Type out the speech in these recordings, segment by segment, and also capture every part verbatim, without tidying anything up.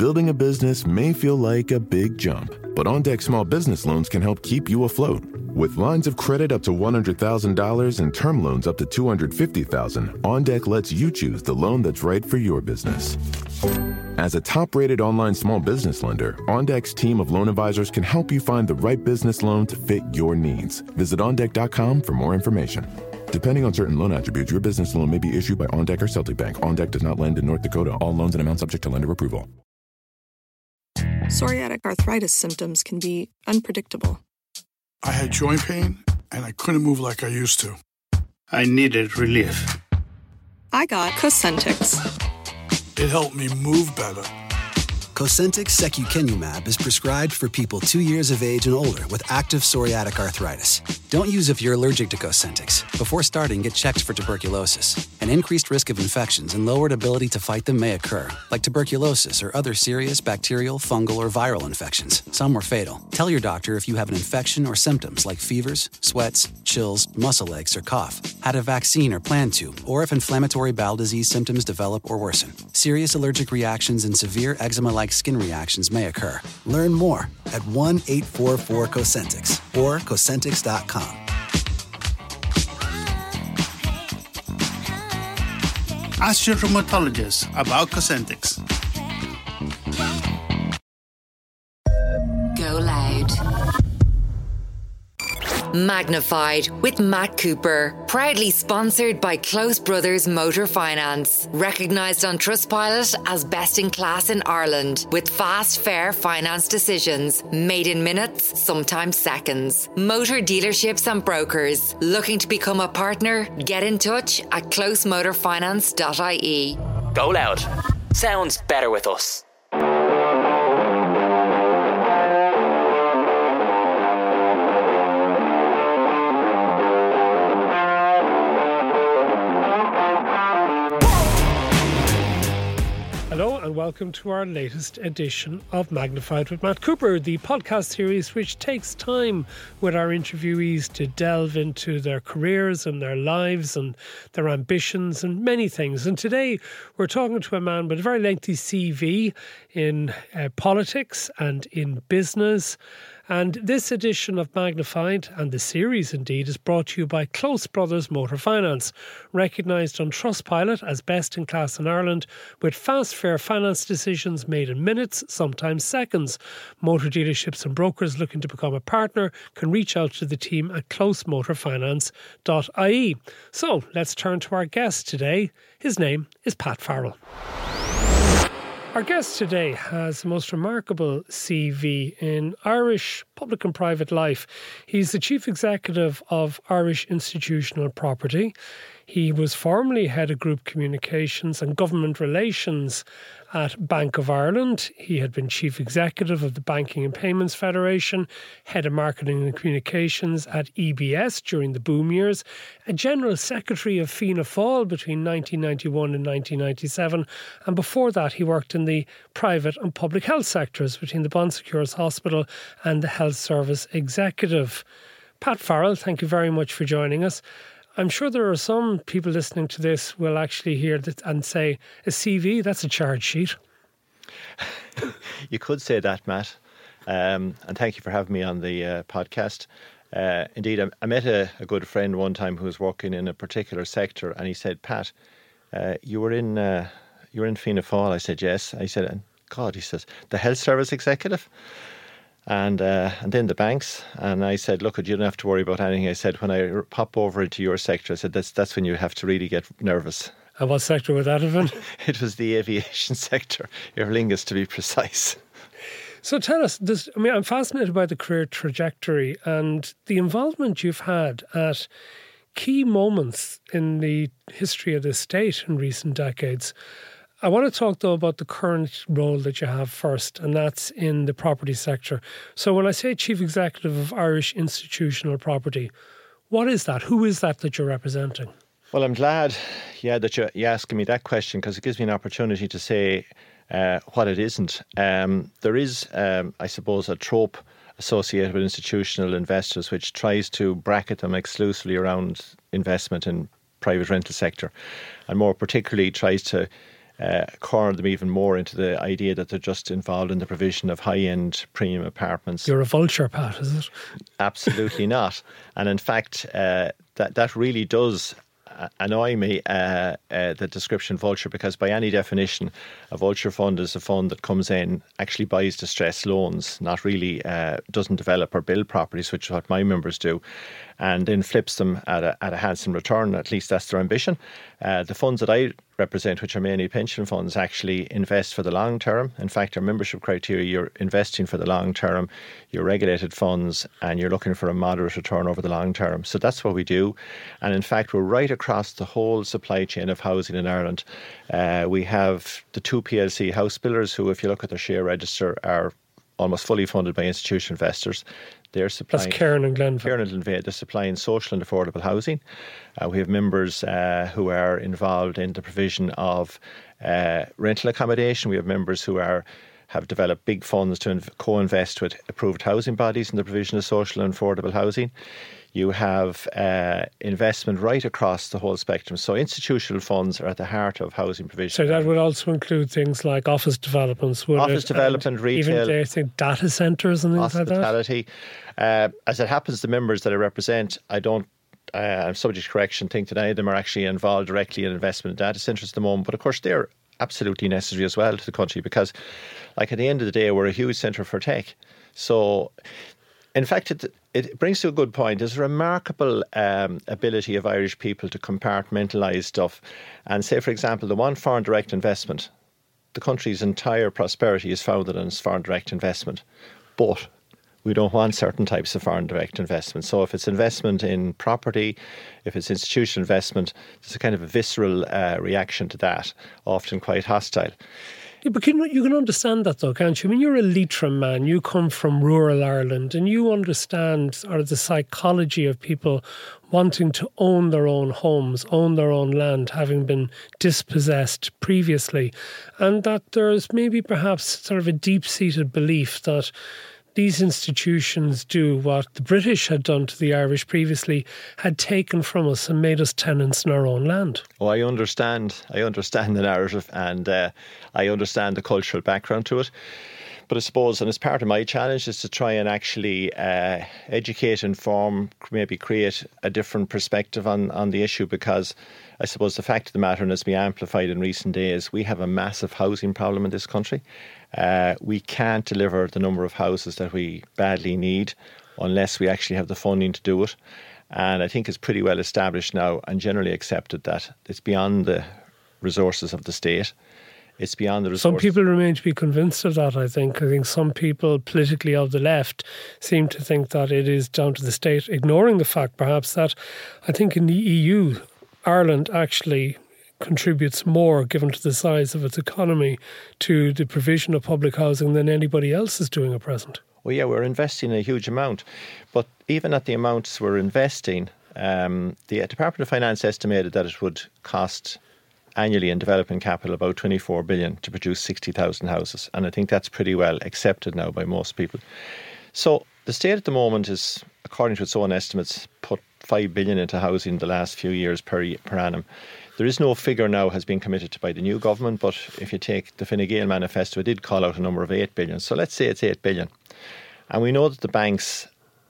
Building a business may feel like a big jump, but OnDeck Small Business Loans can help keep you afloat. With lines of credit up to one hundred thousand dollars and term loans up to two hundred fifty thousand dollars, OnDeck lets you choose the loan that's right for your business. As a top-rated online small business lender, OnDeck's team of loan advisors can help you find the right business loan to fit your needs. Visit on deck dot com for more information. Depending on certain loan attributes, your business loan may be issued by OnDeck or Celtic Bank. OnDeck does not lend in North Dakota. All loans and amounts subject to lender approval. Psoriatic arthritis symptoms can be unpredictable. I had joint pain, and I couldn't move like I used to. I needed relief. I got Cosentyx. It helped me move better. Cosentyx secukinumab is prescribed for people two years of age and older with active psoriatic arthritis. Don't use if you're allergic to Cosentyx. Before starting, get checked for tuberculosis. An increased risk of infections and lowered ability to fight them may occur, like tuberculosis or other serious bacterial, fungal, or viral infections. Some were fatal. Tell your doctor if you have an infection or symptoms like fevers, sweats, chills, muscle aches, or cough, had a vaccine or plan to, or if inflammatory bowel disease symptoms develop or worsen. Serious allergic reactions and severe eczema-like skin reactions may occur. Learn more at one eight four four Cosentyx or Cosentyx dot com. Ask your rheumatologist about Cosentyx. Go loud. Magnified with Matt Cooper. Proudly sponsored by Close Brothers Motor Finance. Recognised on Trustpilot as best in class in Ireland. With fast, fair finance decisions. Made in minutes, sometimes seconds. Motor dealerships and brokers. Looking to become a partner? Get in touch at close motor finance dot I E. Go loud. Sounds better with us. Hello and welcome to our latest edition of Magnified with Matt Cooper, the podcast series which takes time with our interviewees to delve into their careers and their lives and their ambitions and many things. And today we're talking to a man with a very lengthy C V in uh, politics and in business. And this edition of Magnified, and the series indeed, is brought to you by Close Brothers Motor Finance, recognised on Trustpilot as best in class in Ireland, with fast, fair finance decisions made in minutes, sometimes seconds. Motor dealerships and brokers looking to become a partner can reach out to the team at close motor finance dot I E. So let's turn to our guest today. His name is Pat Farrell. Our guest today has the most remarkable C V in Irish public and private life. He's the Chief Executive of Irish Institutional Property. He was formerly Head of Group Communications and Government Relations at Bank of Ireland. He had been Chief Executive of the Banking and Payments Federation, Head of Marketing and Communications at E B S during the boom years, a General Secretary of Fianna Fáil between nineteen ninety-one and nineteen ninety-seven, and before that he worked in the private and public health sectors between the Bon Secours Hospital and the Health Service Executive. Pat Farrell, thank you very much for joining us. I'm sure there are some people listening to this will actually hear that and say, a C V, that's a charge sheet. You could say that, Matt. Um, and thank you for having me on the uh, podcast. Uh, indeed, I, I met a, a good friend one time who was working in a particular sector, and he said, Pat, uh, you were in uh, you were in Fianna Fáil. I said, yes. I said, God, he says, the Health Service Executive? And uh, and then the banks. And I said, look, you don't have to worry about anything. I said, when I pop over into your sector, I said, that's that's when you have to really get nervous. And what sector would that have been? It was the aviation sector, Aer Lingus to be precise. So tell us, this, I mean, I'm fascinated by the career trajectory and the involvement you've had at key moments in the history of the state in recent decades. I want to talk, though, about the current role that you have first, and that's in the property sector. So when I say Chief Executive of Irish Institutional Property, what is that? Who is that that you're representing? Well, I'm glad, yeah, that you're, you're asking me that question, because it gives me an opportunity to say uh, what it isn't. Um, there is, um, I suppose, a trope associated with institutional investors which tries to bracket them exclusively around investment in private rental sector, and more particularly tries to uh, corner them even more into the idea that they're just involved in the provision of high-end premium apartments. You're a vulture, Pat, is it? Absolutely not. And in fact, uh, that, that really does annoy me, uh, uh, the description vulture, because by any definition, a vulture fund is a fund that comes in, actually buys distressed loans, not really uh, doesn't develop or build properties, which is what my members do, and then flips them at a, at a handsome return. At least that's their ambition. Uh, the funds that I represent, which are mainly pension funds, actually invest for the long term. In fact, our membership criteria, you're investing for the long term, you're regulated funds, and you're looking for a moderate return over the long term. So that's what we do. And in fact, we're right across the whole supply chain of housing in Ireland. Uh, we have the two P L C house builders who, if you look at their share register, are almost fully funded by institutional investors. They're supplying, That's Cairn and Glenveagh. Cairn and Glenveagh, they're supplying social and affordable housing. Uh, we have members uh, who are involved in the provision of uh, rental accommodation. We have members who are have developed big funds to inv- co-invest with approved housing bodies in the provision of social and affordable housing. You have uh, investment right across the whole spectrum. So institutional funds are at the heart of housing provision. So that would also include things like office developments, would Office it? development, and retail. Even, I think, data centres and things like that. Hospitality. Uh, as it happens, the members that I represent, I don't, uh, I'm subject to correction, think that any of them are actually involved directly in investment in data centres at the moment. But of course, they're absolutely necessary as well to the country because, like, at the end of the day, we're a huge centre for tech. So, in fact, it, it brings to a good point. There's a remarkable um, ability of Irish people to compartmentalise stuff and say, for example, the one foreign direct investment. The country's entire prosperity is founded on foreign direct investment. But we don't want certain types of foreign direct investment. So if it's investment in property, if it's institutional investment, there's a kind of a visceral uh, reaction to that, often quite hostile. Yeah, but can, you can understand that though, can't you? I mean, you're a Leitrim man, you come from rural Ireland and you understand sort of the psychology of people wanting to own their own homes, own their own land, having been dispossessed previously. And that there's maybe perhaps sort of a deep-seated belief that these institutions do what the British had done to the Irish previously, had taken from us and made us tenants in our own land. Oh, I understand. I understand the narrative and uh, I understand the cultural background to it. But I suppose, and as part of my challenge, is to try and actually uh, educate, inform, maybe create a different perspective on, on the issue, because I suppose the fact of the matter, and it's been amplified in recent days, we have a massive housing problem in this country. Uh, we can't deliver the number of houses that we badly need unless we actually have the funding to do it. And I think it's pretty well established now and generally accepted that it's beyond the resources of the state. It's beyond the resources. Some people remain to be convinced of that, I think. I think some people politically of the left seem to think that it is down to the state, ignoring the fact perhaps that I think in the E U, Ireland actually contributes more, given to the size of its economy, to the provision of public housing than anybody else is doing at present. Well, yeah, we're investing a huge amount. But even at the amounts we're investing, um, the Department of Finance estimated that it would cost annually in development capital about twenty-four billion to produce sixty thousand houses. And I think that's pretty well accepted now by most people. So the state at the moment is, according to its own estimates, put five billion into housing the last few years per, per annum. There is no figure now has been committed to by the new government, but if you take the Fine Gael manifesto, it did call out a number of eight billion. So let's say it's eight billion. And we know that the banks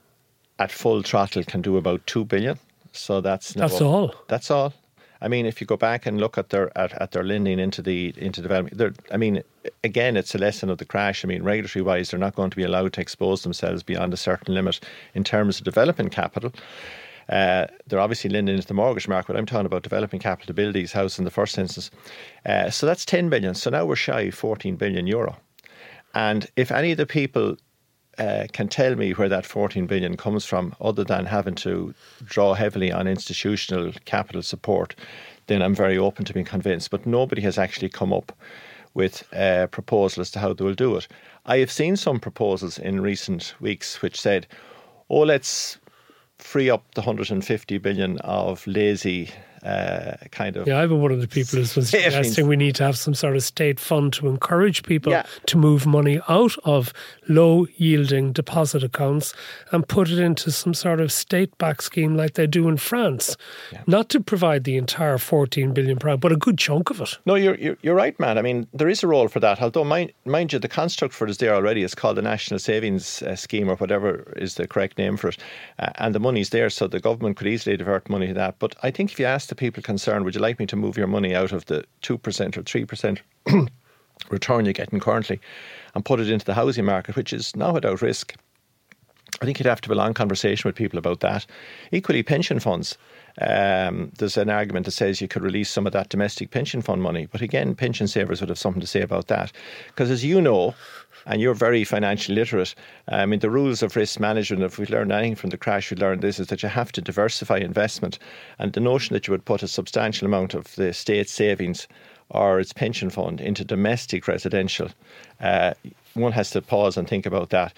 at full throttle can do about two billion. So that's That's now, all. That's all. I mean, if you go back and look at their at, at their lending into the into development, I mean, again, it's a lesson of the crash. I mean, regulatory wise, they're not going to be allowed to expose themselves beyond a certain limit in terms of development capital. Uh, they're obviously lending into the mortgage market, but I'm talking about developing capital to build these houses in the first instance. Uh, so that's ten billion. So now we're shy of fourteen billion euro. And if any of the people uh, can tell me where that fourteen billion comes from, other than having to draw heavily on institutional capital support, then I'm very open to being convinced. But nobody has actually come up with a proposal as to how they will do it. I have seen some proposals in recent weeks which said, oh, let's free up the one hundred fifty billion of lazy uh, kind of... Yeah, I've been one of the people who's been suggesting we need to have some sort of state fund to encourage people yeah. to move money out of low-yielding deposit accounts and put it into some sort of state-backed scheme like they do in France. Yeah. Not to provide the entire fourteen billion pounds, but a good chunk of it. No, you're, you're you're right, man. I mean, there is a role for that. Although, mind, mind you, the construct for it is there already. It's called the National Savings uh, Scheme, or whatever is the correct name for it. Uh, and the money's there, so the government could easily divert money to that. But I think if you ask the people concerned, would you like me to move your money out of the two percent or three percent return you're getting currently and put it into the housing market, which is not without risk? I think you'd have to have a long conversation with people about that. Equally, pension funds. Um, there's an argument that says you could release some of that domestic pension fund money. But again, pension savers would have something to say about that. Because as you know, and you're very financially literate, I mean, the rules of risk management, if we've learned anything from the crash, we learned this, is that you have to diversify investment. And the notion that you would put a substantial amount of the state's savings or its pension fund into domestic residential, uh, one has to pause and think about that.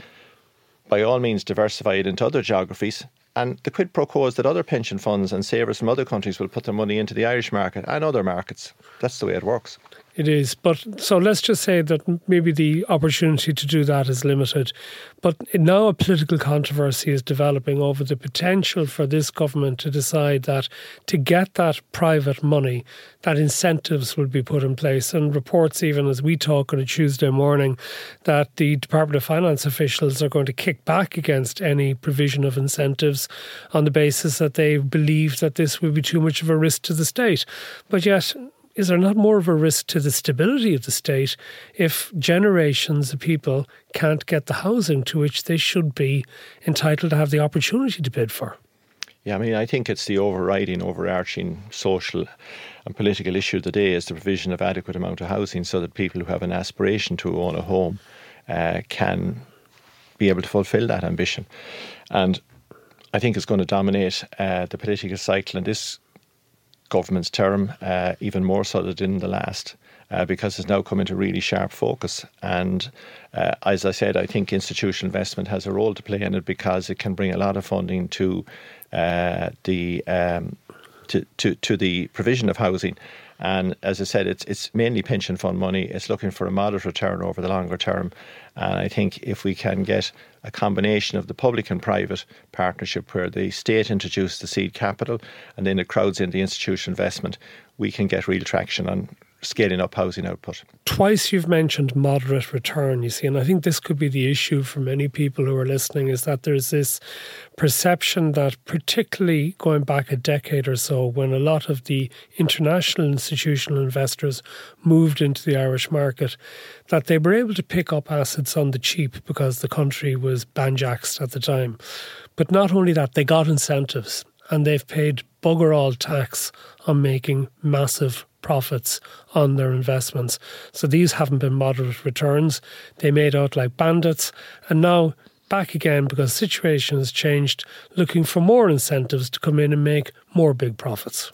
By all means, diversify it into other geographies. And the quid pro quo is that other pension funds and savers from other countries will put their money into the Irish market and other markets. That's the way it works. It is. But so let's just say that maybe the opportunity to do that is limited. But now a political controversy is developing over the potential for this government to decide that to get that private money, that incentives will be put in place. And reports, even as we talk on a Tuesday morning, that the Department of Finance officials are going to kick back against any provision of incentives on the basis that they believe that this will be too much of a risk to the state. But yet, is there not more of a risk to the stability of the state if generations of people can't get the housing to which they should be entitled to have the opportunity to bid for? Yeah, I mean, I think it's the overriding, overarching social and political issue of the day is the provision of adequate amount of housing so that people who have an aspiration to own a home uh, can be able to fulfil that ambition. And I think it's going to dominate uh, the political cycle in this government's term, uh, even more so than in the last, uh, because it's now come into really sharp focus. And uh, as I said, I think institutional investment has a role to play in it because it can bring a lot of funding to uh, the um, to, to to the provision of housing. And as I said, it's it's mainly pension fund money. It's looking for a moderate return over the longer term. And I think if we can get a combination of the public and private partnership where the state introduces the seed capital and then it crowds in the institutional investment, we can get real traction on scaling up housing output. Twice you've mentioned moderate return, you see, and I think this could be the issue for many people who are listening, is that there's this perception that particularly going back a decade or so when a lot of the international institutional investors moved into the Irish market, that they were able to pick up assets on the cheap because the country was banjaxed at the time. But not only that, they got incentives and they've paid bugger all tax on making massive profits on their investments. So these haven't been moderate returns. They made out like bandits. And now back again because the situation has changed, looking for more incentives to come in and make more big profits.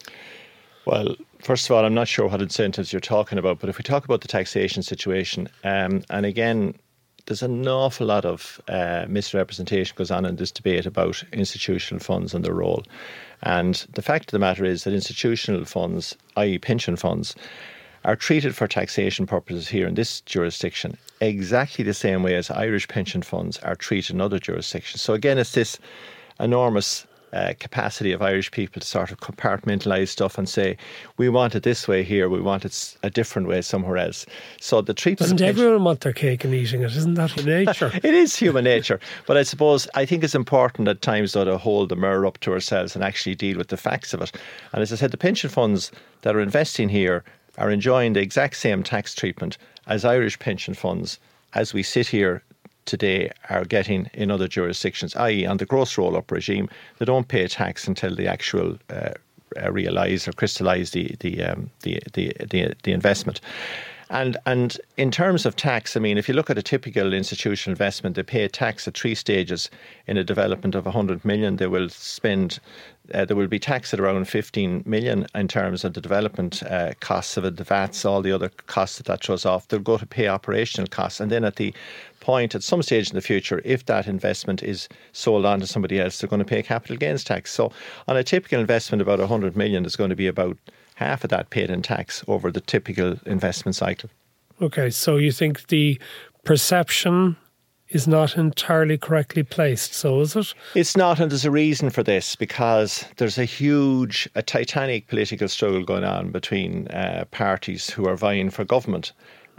Well, first of all, I'm not sure what incentives you're talking about, but if we talk about the taxation situation, um, and again, there's an awful lot of uh, misrepresentation goes on in this debate about institutional funds and their role. And the fact of the matter is that institutional funds, that is pension funds, are treated for taxation purposes here in this jurisdiction exactly the same way as Irish pension funds are treated in other jurisdictions. So again, it's this enormous uh, capacity of Irish people to sort of compartmentalise stuff and say, we want it this way here, we want it a different way somewhere else. So the treatment... Doesn't everyone want their cake and eating it? Isn't that human nature? It is human nature. But I suppose, I think it's important at times though to hold the mirror up to ourselves and actually deal with the facts of it. And as I said, the pension funds that are investing here are enjoying the exact same tax treatment as Irish pension funds as we sit here today are getting in other jurisdictions, that is on the gross roll-up regime. They don't pay tax until they actual uh, realise or crystallise the the, um, the the the the investment. And and in terms of tax, I mean, if you look at a typical institutional investment, they pay tax at three stages. In a development of one hundred million, they will spend, uh, there will be tax at around fifteen million in terms of the development uh, costs of it, the V A Ts, all the other costs that that throws off. They'll go to pay operational costs. And then at the point, at some stage in the future, if that investment is sold on to somebody else, they're going to pay capital gains tax. So on a typical investment, about one hundred million, there's going to be about half of that paid in tax over the typical investment cycle. Okay, so you think the perception is not entirely correctly placed, so is it? It's not, and there's a reason for this, because there's a huge, a titanic political struggle going on between uh, parties who are vying for government,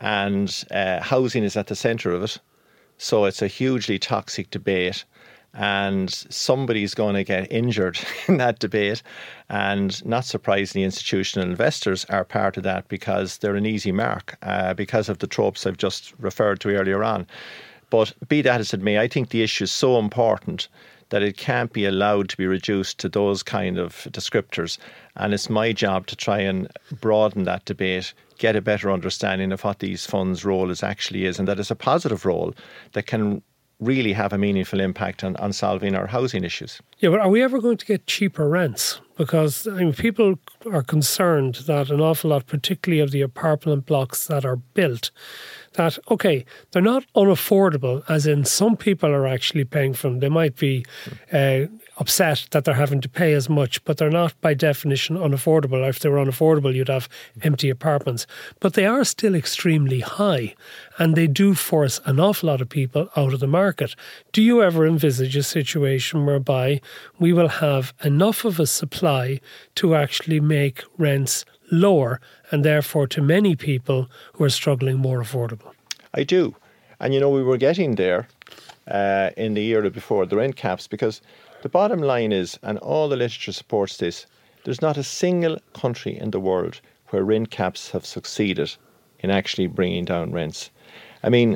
and uh, housing is at the centre of it. So it's a hugely toxic debate. And somebody's going to get injured in that debate. And not surprisingly, institutional investors are part of that because they're an easy mark uh, because of the tropes I've just referred to earlier on. But be that as it may, I think the issue is so important that it can't be allowed to be reduced to those kind of descriptors. And it's my job to try and broaden that debate, get a better understanding of what these funds' role is actually is, and that it's a positive role that can really have a meaningful impact on, on solving our housing issues. Yeah, but are we ever going to get cheaper rents? Because I mean, people are concerned that an awful lot, particularly of the apartment blocks that are built, that, okay, they're not unaffordable, as in some people are actually paying for them. They might be uh, upset that they're having to pay as much, but they're not by definition unaffordable. If they were unaffordable, you'd have empty apartments. But they are still extremely high, and they do force an awful lot of people out of the market. Do you ever envisage a situation whereby we will have enough of a supply to actually make rents lower, and therefore to many people who are struggling more affordable? I do. And you know, we were getting there uh, in the era before the rent caps, because the bottom line is, and all the literature supports this, there's not a single country in the world where rent caps have succeeded in actually bringing down rents. I mean,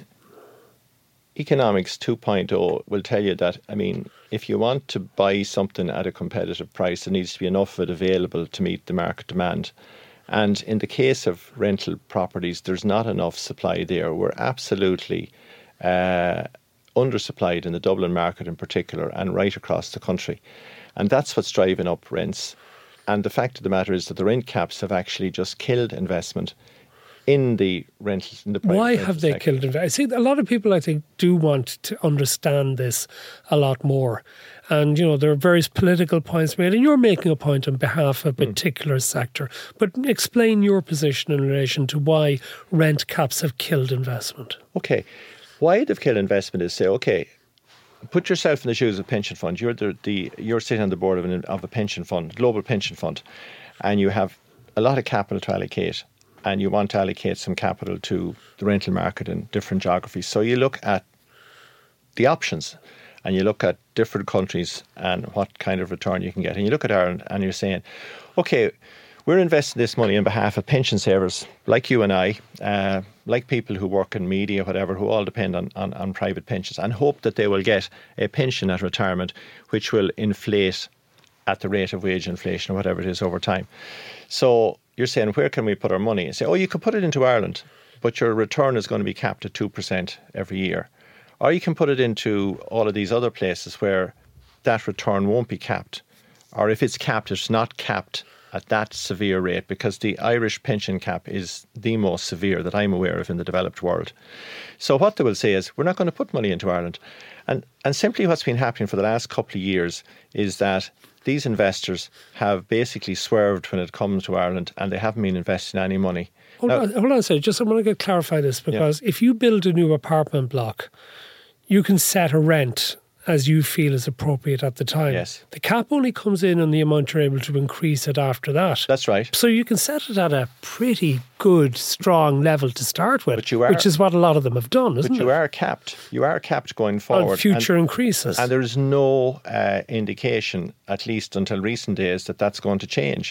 Economics two point oh will tell you that, I mean, if you want to buy something at a competitive price, there needs to be enough of it available to meet the market demand. And in the case of rental properties, there's not enough supply there. We're absolutely uh, undersupplied in the Dublin market in particular, and right across the country. And that's what's driving up rents. And the fact of the matter is that the rent caps have actually just killed investment in the rental. In the private Why rental have they sector. killed investment? I see a lot of people, I think, do want to understand this a lot more. And, you know, there are various political points made, and you're making a point on behalf of a particular mm. sector. But explain your position in relation to why rent caps have killed investment. Okay. Why they've killed investment is, say, okay, put yourself in the shoes of a pension fund. You're the, the you're sitting on the board of, an, of a pension fund, global pension fund, and you have a lot of capital to allocate, and you want to allocate some capital to the rental market in different geographies. So you look at the options, and you look at different countries and what kind of return you can get. And you look at Ireland and you're saying, okay, we're investing this money on behalf of pension savers like you and I, uh, like people who work in media, whatever, who all depend on, on, on private pensions, and hope that they will get a pension at retirement which will inflate at the rate of wage inflation or whatever it is over time. So you're saying, where can we put our money? And say, oh, you could put it into Ireland, but your return is going to be capped at two percent every year. Or you can put it into all of these other places where that return won't be capped. Or if it's capped, it's not capped at that severe rate, because the Irish pension cap is the most severe that I'm aware of in the developed world. So what they will say is, we're not going to put money into Ireland. And, and simply what's been happening for the last couple of years is that these investors have basically swerved when it comes to Ireland, and they haven't been investing any money. Hold now, on, hold on a second. Just I want to get clarify this, because yeah. if you build a new apartment block, you can set a rent as you feel is appropriate at the time. Yes. The cap only comes in on the amount you're able to increase it after that. That's right. So you can set it at a pretty good, strong level to start with, but you are, which is what a lot of them have done, isn't it? But you it? are capped. You are capped going forward. On future and, increases. And there is no uh, indication, at least until recent days, that that's going to change.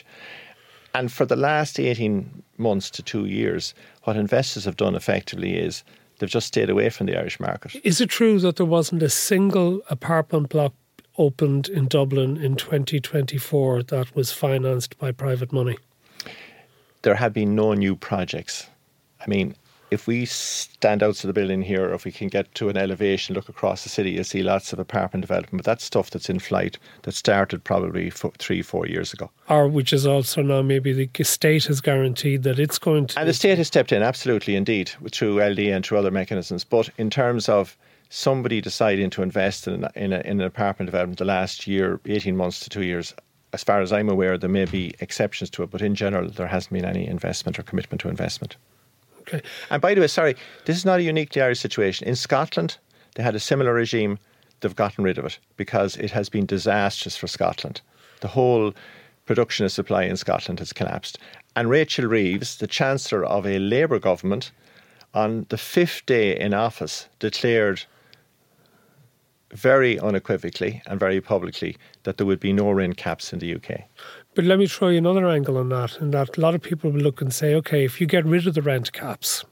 And for the last eighteen months to two years, what investors have done effectively is they've just stayed away from the Irish market. Is it true that there wasn't a single apartment block opened in Dublin in twenty twenty-four that was financed by private money? There have been no new projects. I mean, if we stand outside the building here, or if we can get to an elevation, look across the city, you'll see lots of apartment development. But that's stuff that's in flight that started probably four, three, four years ago. Or which is also now maybe the state has guaranteed that it's going to... And the state has stepped in, absolutely, indeed, through L D and through other mechanisms. But in terms of somebody deciding to invest in, in, a, in an apartment development the last year, eighteen months to two years, as far as I'm aware, there may be exceptions to it. But in general, there hasn't been any investment or commitment to investment. Okay. And by the way, sorry, this is not a uniquely Irish situation. In Scotland, they had a similar regime. They've gotten rid of it because it has been disastrous for Scotland. The whole production and supply in Scotland has collapsed. And Rachel Reeves, the Chancellor of a Labour government, on the fifth day in office declared very unequivocally and very publicly that there would be no rent caps in the U K. But let me throw you another angle on that, in that a lot of people will look and say, okay, if you get rid of the rent caps,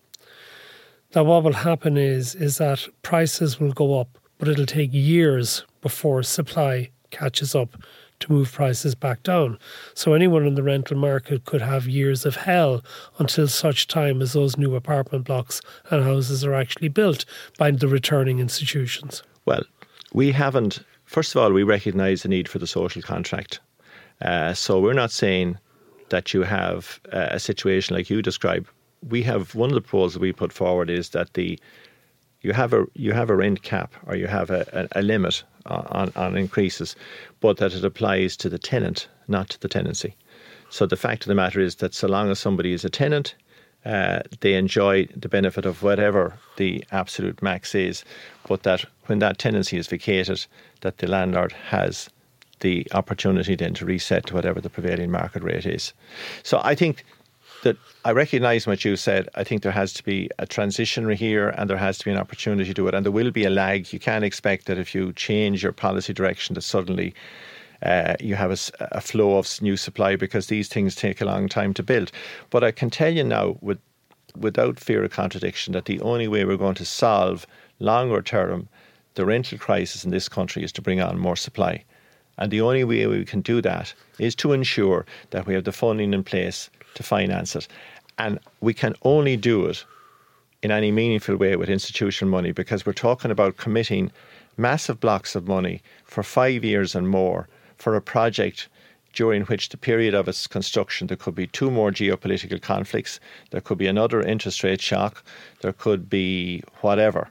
then what will happen is, is that prices will go up, but it'll take years before supply catches up to move prices back down. So anyone in the rental market could have years of hell until such time as those new apartment blocks and houses are actually built by the returning institutions. Well, we haven't, first of all, we recognise the need for the social contract. Uh, so we're not saying that you have uh, a situation like you describe. We have, one of the proposals we put forward is that the you have a you have a rent cap, or you have a, a, a limit on, on increases, but that it applies to the tenant, not to the tenancy. So the fact of the matter is that so long as somebody is a tenant, uh, they enjoy the benefit of whatever the absolute max is, but that when that tenancy is vacated, that the landlord has the opportunity then to reset to whatever the prevailing market rate is. So I think that I recognise what you said. I think there has to be a transition here, and there has to be an opportunity to do it. And there will be a lag. You can't expect that if you change your policy direction that suddenly uh, you have a, a flow of new supply, because these things take a long time to build. But I can tell you now, with, without fear of contradiction, that the only way we're going to solve longer term the rental crisis in this country is to bring on more supply. And the only way we can do that is to ensure that we have the funding in place to finance it. And we can only do it in any meaningful way with institutional money, because we're talking about committing massive blocks of money for five years and more for a project during which the period of its construction, there could be two more geopolitical conflicts, there could be another interest rate shock, there could be whatever.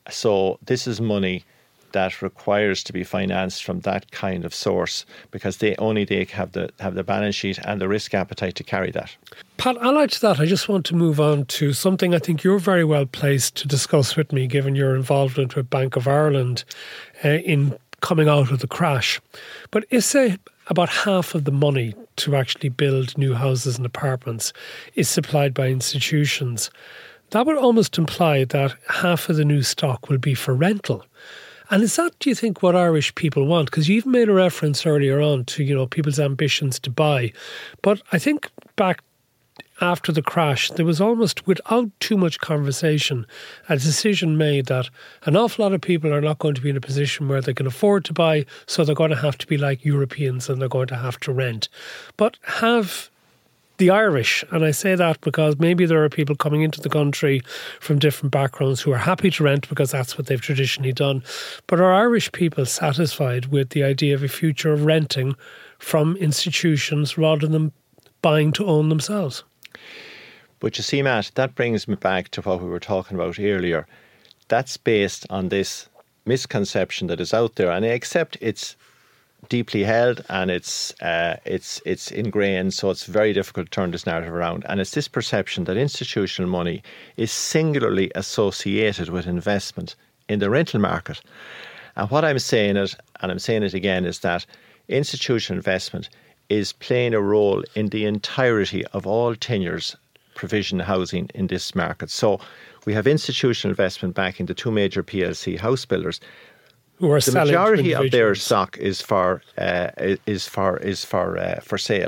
So this is money that requires to be financed from that kind of source, because they only they have the have the balance sheet and the risk appetite to carry that. Pat, allied to that, I just want to move on to something I think you're very well placed to discuss with me, given your involvement with Bank of Ireland uh, in coming out of the crash. But if, say, about half of the money to actually build new houses and apartments is supplied by institutions, that would almost imply that half of the new stock will be for rental. And is that, do you think, what Irish people want? Because you even made a reference earlier on to, you know, people's ambitions to buy. But I think back after the crash, there was almost, without too much conversation, a decision made that an awful lot of people are not going to be in a position where they can afford to buy, so they're going to have to be like Europeans and they're going to have to rent. But have the Irish, and I say that because maybe there are people coming into the country from different backgrounds who are happy to rent because that's what they've traditionally done, but are Irish people satisfied with the idea of a future of renting from institutions rather than buying to own themselves? But you see, Matt, that brings me back to what we were talking about earlier. That's based on this misconception that is out there, and I accept it's deeply held and it's uh, it's it's ingrained, so it's very difficult to turn this narrative around. And it's this perception that institutional money is singularly associated with investment in the rental market. And what I'm saying it, and I'm saying it again, is that institutional investment is playing a role in the entirety of all tenures provision housing in this market. So we have institutional investment backing the two major P L C house builders. Who are the majority of their stock is for uh, is for is for uh, for sale.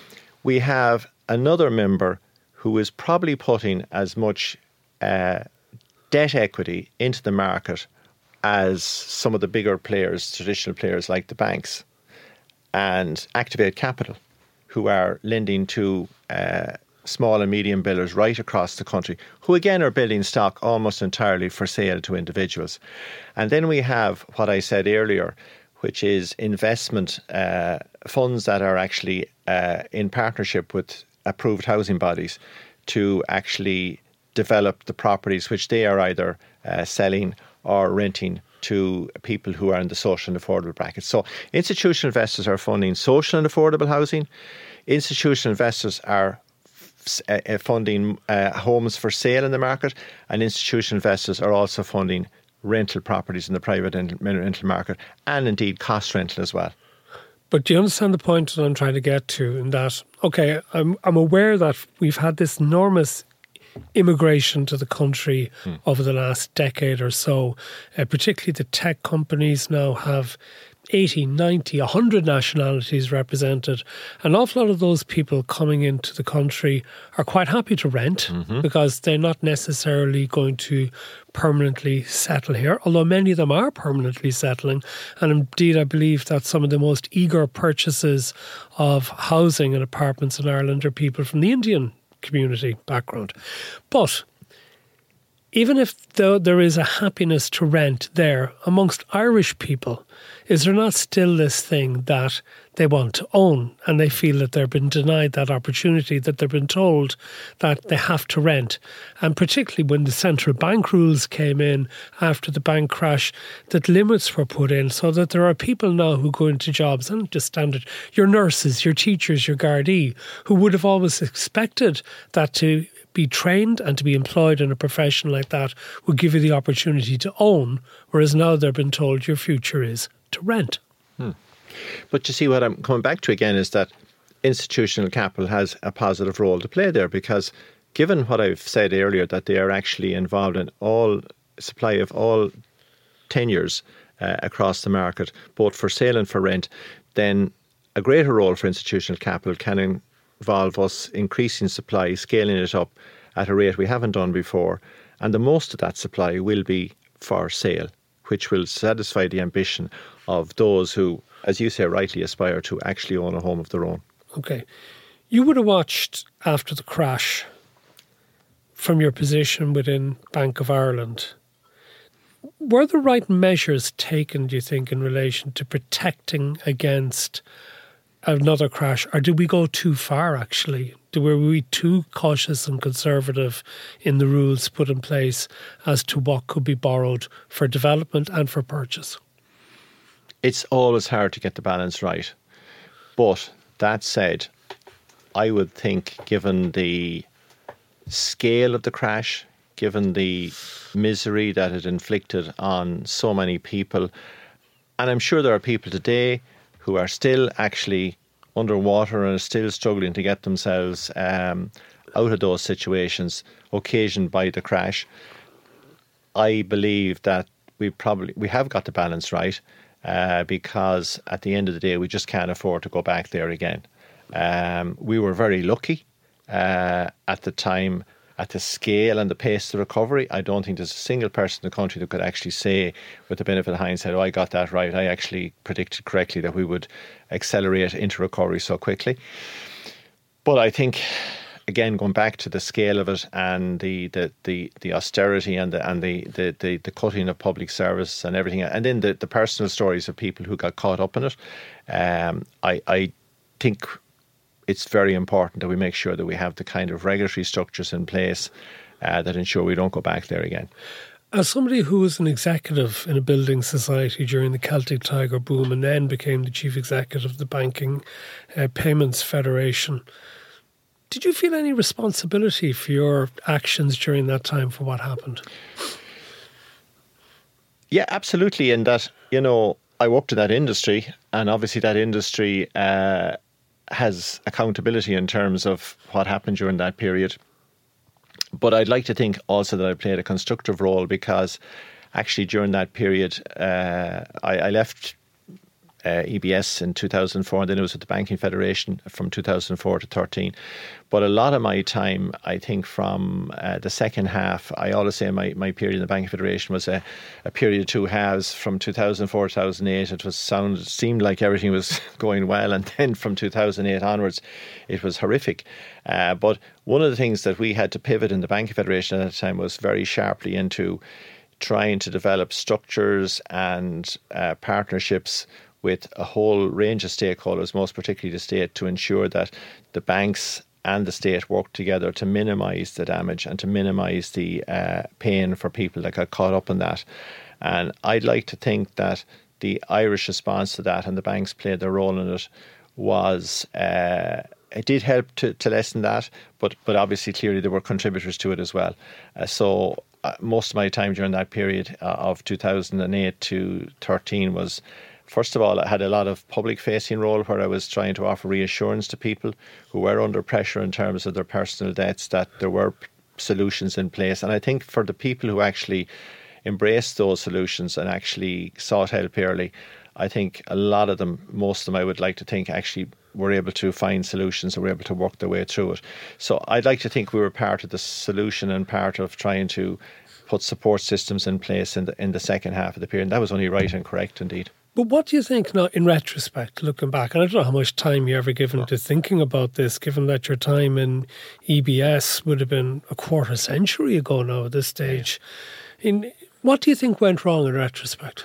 We have another member who is probably putting as much uh, debt equity into the market as some of the bigger players, traditional players like the banks, and Activate Capital, who are lending to uh, small and medium builders right across the country, who again are building stock almost entirely for sale to individuals. And then we have what I said earlier, which is investment uh, funds that are actually uh, in partnership with approved housing bodies to actually develop the properties which they are either uh, selling or renting to people who are in the social and affordable bracket. So institutional investors are funding social and affordable housing. Institutional investors are uh, funding uh, homes for sale in the market, and institutional investors are also funding rental properties in the private rental market, and indeed cost rental as well. But do you understand the point that I'm trying to get to in that, okay, I'm I'm aware that we've had this enormous immigration to the country hmm. over the last decade or so, uh, particularly the tech companies now have eighty, ninety, one hundred nationalities represented. An awful lot of those people coming into the country are quite happy to rent mm-hmm. because they're not necessarily going to permanently settle here, although many of them are permanently settling. And indeed, I believe that some of the most eager purchases of housing and apartments in Ireland are people from the Indian community background. But even if though there is a happiness to rent there amongst Irish people, is there not still this thing that they want to own and they feel that they've been denied that opportunity, that they've been told that they have to rent? And particularly when the central bank rules came in after the bank crash, that limits were put in so that there are people now who go into jobs, and just standard, your nurses, your teachers, your Gardaí, who would have always expected that to be trained and to be employed in a profession like that would give you the opportunity to own, whereas now they've been told your future is to rent. Hmm. But you see, what I'm coming back to again is that institutional capital has a positive role to play there, because given what I've said earlier, that they are actually involved in all supply of all tenures uh, across the market, both for sale and for rent, then a greater role for institutional capital can involve us increasing supply, scaling it up at a rate we haven't done before. And the most of that supply will be for sale, which will satisfy the ambition of those who, as you say, rightly aspire to actually own a home of their own. Okay. You would have watched after the crash from your position within Bank of Ireland. Were the right measures taken, do you think, in relation to protecting against another crash, or did we go too far actually? Were we too cautious and conservative in the rules put in place as to what could be borrowed for development and for purchase? It's always hard to get the balance right. But that said, I would think, given the scale of the crash, given the misery that it inflicted on so many people, and I'm sure there are people today who are still actually underwater and are still struggling to get themselves um, out of those situations occasioned by the crash. I believe that we probably we have got the balance right, uh, because at the end of the day we just can't afford to go back there again. Um, we were very lucky uh, at the time, at the scale and the pace of the recovery. I don't think there's a single person in the country that could actually say, with the benefit of hindsight, oh, I got that right. I actually predicted correctly that we would accelerate into recovery so quickly. But I think, again, going back to the scale of it and the the, the, the austerity and the and the, the, the, the cutting of public service and everything, and then the, the personal stories of people who got caught up in it, um, I, I think it's very important that we make sure that we have the kind of regulatory structures in place uh, that ensure we don't go back there again. As somebody who was an executive in a building society during the Celtic Tiger boom and then became the chief executive of the Banking uh, Payments Federation, did you feel any responsibility for your actions during that time for what happened? Yeah, absolutely. In that, you know, I worked in that industry, and obviously that industry uh, has accountability in terms of what happened during that period. But I'd like to think also that I played a constructive role, because actually during that period uh, I, I left uh, E B S in two thousand four, and then it was with the Banking Federation from two thousand four to thirteen. But a lot of my time, I think from uh, the second half, I always say my, my period in the Banking Federation was a, a period of two halves. From two thousand four to two thousand eight, it was sound, it seemed like everything was going well, and then from two thousand eight onwards, it was horrific. Uh, but one of the things that we had to pivot in the Banking Federation at that time was very sharply into trying to develop structures and uh, partnerships with a whole range of stakeholders, most particularly the state, to ensure that the banks and the state work together to minimise the damage and to minimise the uh, pain for people that got caught up in that. And I'd like to think that the Irish response to that, and the banks played their role in it, was uh, it did help to, to lessen that, but but obviously clearly there were contributors to it as well. Uh, so uh, most of my time during that period uh, of two thousand eight to thirteen was, first of all, I had a lot of public-facing role where I was trying to offer reassurance to people who were under pressure in terms of their personal debts that there were solutions in place. And I think for the people who actually embraced those solutions and actually sought help early, I think a lot of them, most of them I would like to think, actually were able to find solutions and were able to work their way through it. So I'd like to think we were part of the solution and part of trying to put support systems in place in the, in the second half of the period. And that was only right and correct indeed. But what do you think now, in retrospect, looking back? And I don't know how much time you ever given oh. to thinking about this, given that your time in E B S would have been a quarter century ago now at this stage. Yeah. In what do you think went wrong in retrospect?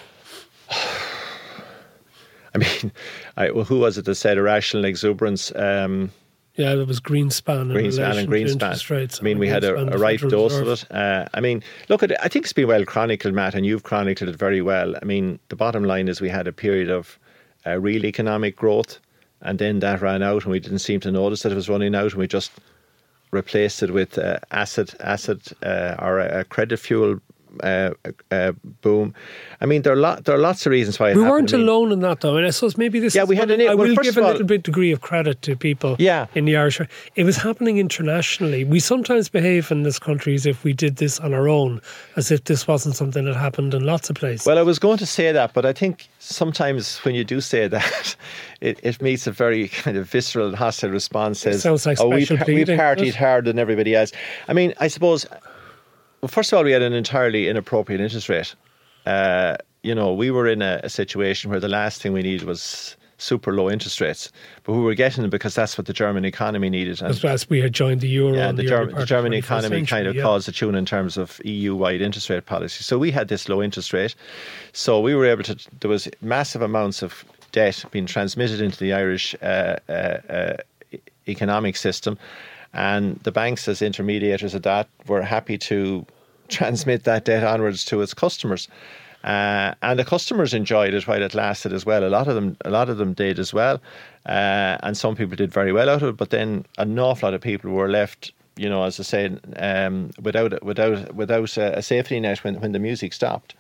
I mean, I, well, who was it that said irrational exuberance? Um, yeah, there was Greenspan. Greenspan and Greenspan. Rates. I mean, we had a, a right dose of it. Uh, I mean, look, at it, I think it's been well chronicled, Matt, and you've chronicled it very well. I mean, the bottom line is we had a period of uh, real economic growth, and then that ran out, and we didn't seem to notice that it was running out, and we just replaced it with uh, asset, asset uh, or a credit fuel Uh, uh, boom. I mean, there are lot, there are lots of reasons why it we happened. weren't I mean, alone in that, though. And I suppose maybe this. Yeah, is we had an. I well, will first give of a all, little bit degree of credit to people. Yeah. In the Irish, it was happening internationally. We sometimes behave in this country as if we did this on our own, as if this wasn't something that happened in lots of places. Well, I was going to say that, but I think sometimes when you do say that, it, it meets a very kind of visceral and hostile response. Says, it sounds like oh, we, special we pleading, partied harder than everybody else. I mean, I suppose. Well, first of all, we had an entirely inappropriate interest rate. Uh, you know, we were in a, a situation where the last thing we needed was super low interest rates, but we were getting them because that's what the German economy needed. And as we had joined the euro, yeah, and the, the, German, the German economy century, kind of yeah. caused a tune in terms of E U-wide interest rate policy. So we had this low interest rate, so we were able to. There was massive amounts of debt being transmitted into the Irish uh, uh, uh, economic system, and the banks, as intermediators of that, were happy to transmit that debt onwards to its customers, uh, and the customers enjoyed it while it lasted as well. A lot of them, a lot of them did as well, uh, and some people did very well out of it. But then an awful lot of people were left, you know, as I said, um, without without without a, a safety net when when the music stopped.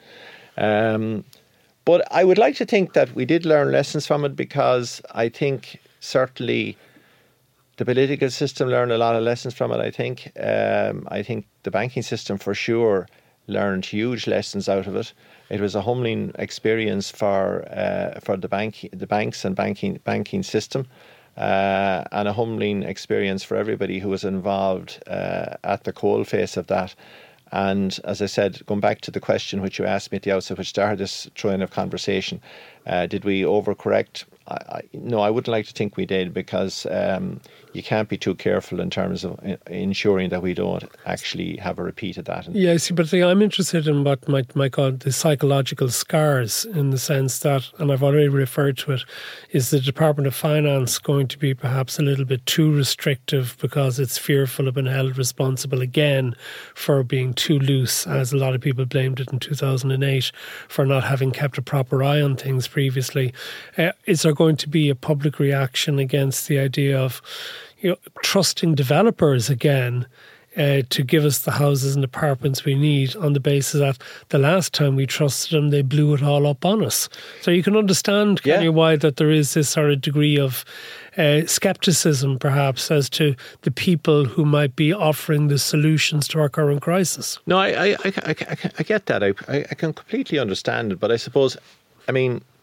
Um, but I would like to think that we did learn lessons from it, because I think certainly the political system learned a lot of lessons from it, I think. Um, I think the banking system for sure learned huge lessons out of it. It was a humbling experience for uh, for the bank, the banks and banking banking system, uh, and a humbling experience for everybody who was involved uh, at the coalface of that. And as I said, going back to the question which you asked me at the outset, which started this train of conversation, uh, did we overcorrect? I, I, no, I wouldn't like to think we did, because um, you can't be too careful in terms of ensuring that we don't actually have a repeat of that. Yeah, see, but I'm interested in what might, might call the psychological scars, in the sense that, and I've already referred to it, is the Department of Finance going to be perhaps a little bit too restrictive because it's fearful of being held responsible again for being too loose, as a lot of people blamed it in two thousand eight for not having kept a proper eye on things previously. Uh, is there going to be a public reaction against the idea of, you know, trusting developers again uh, to give us the houses and apartments we need, on the basis that the last time we trusted them, they blew it all up on us? So you can understand, can yeah. you, why that there is this sort of degree of uh, scepticism, perhaps, as to the people who might be offering the solutions to our current crisis. No, I, I, I, I, I get that. I, I can completely understand it, but I suppose, I mean,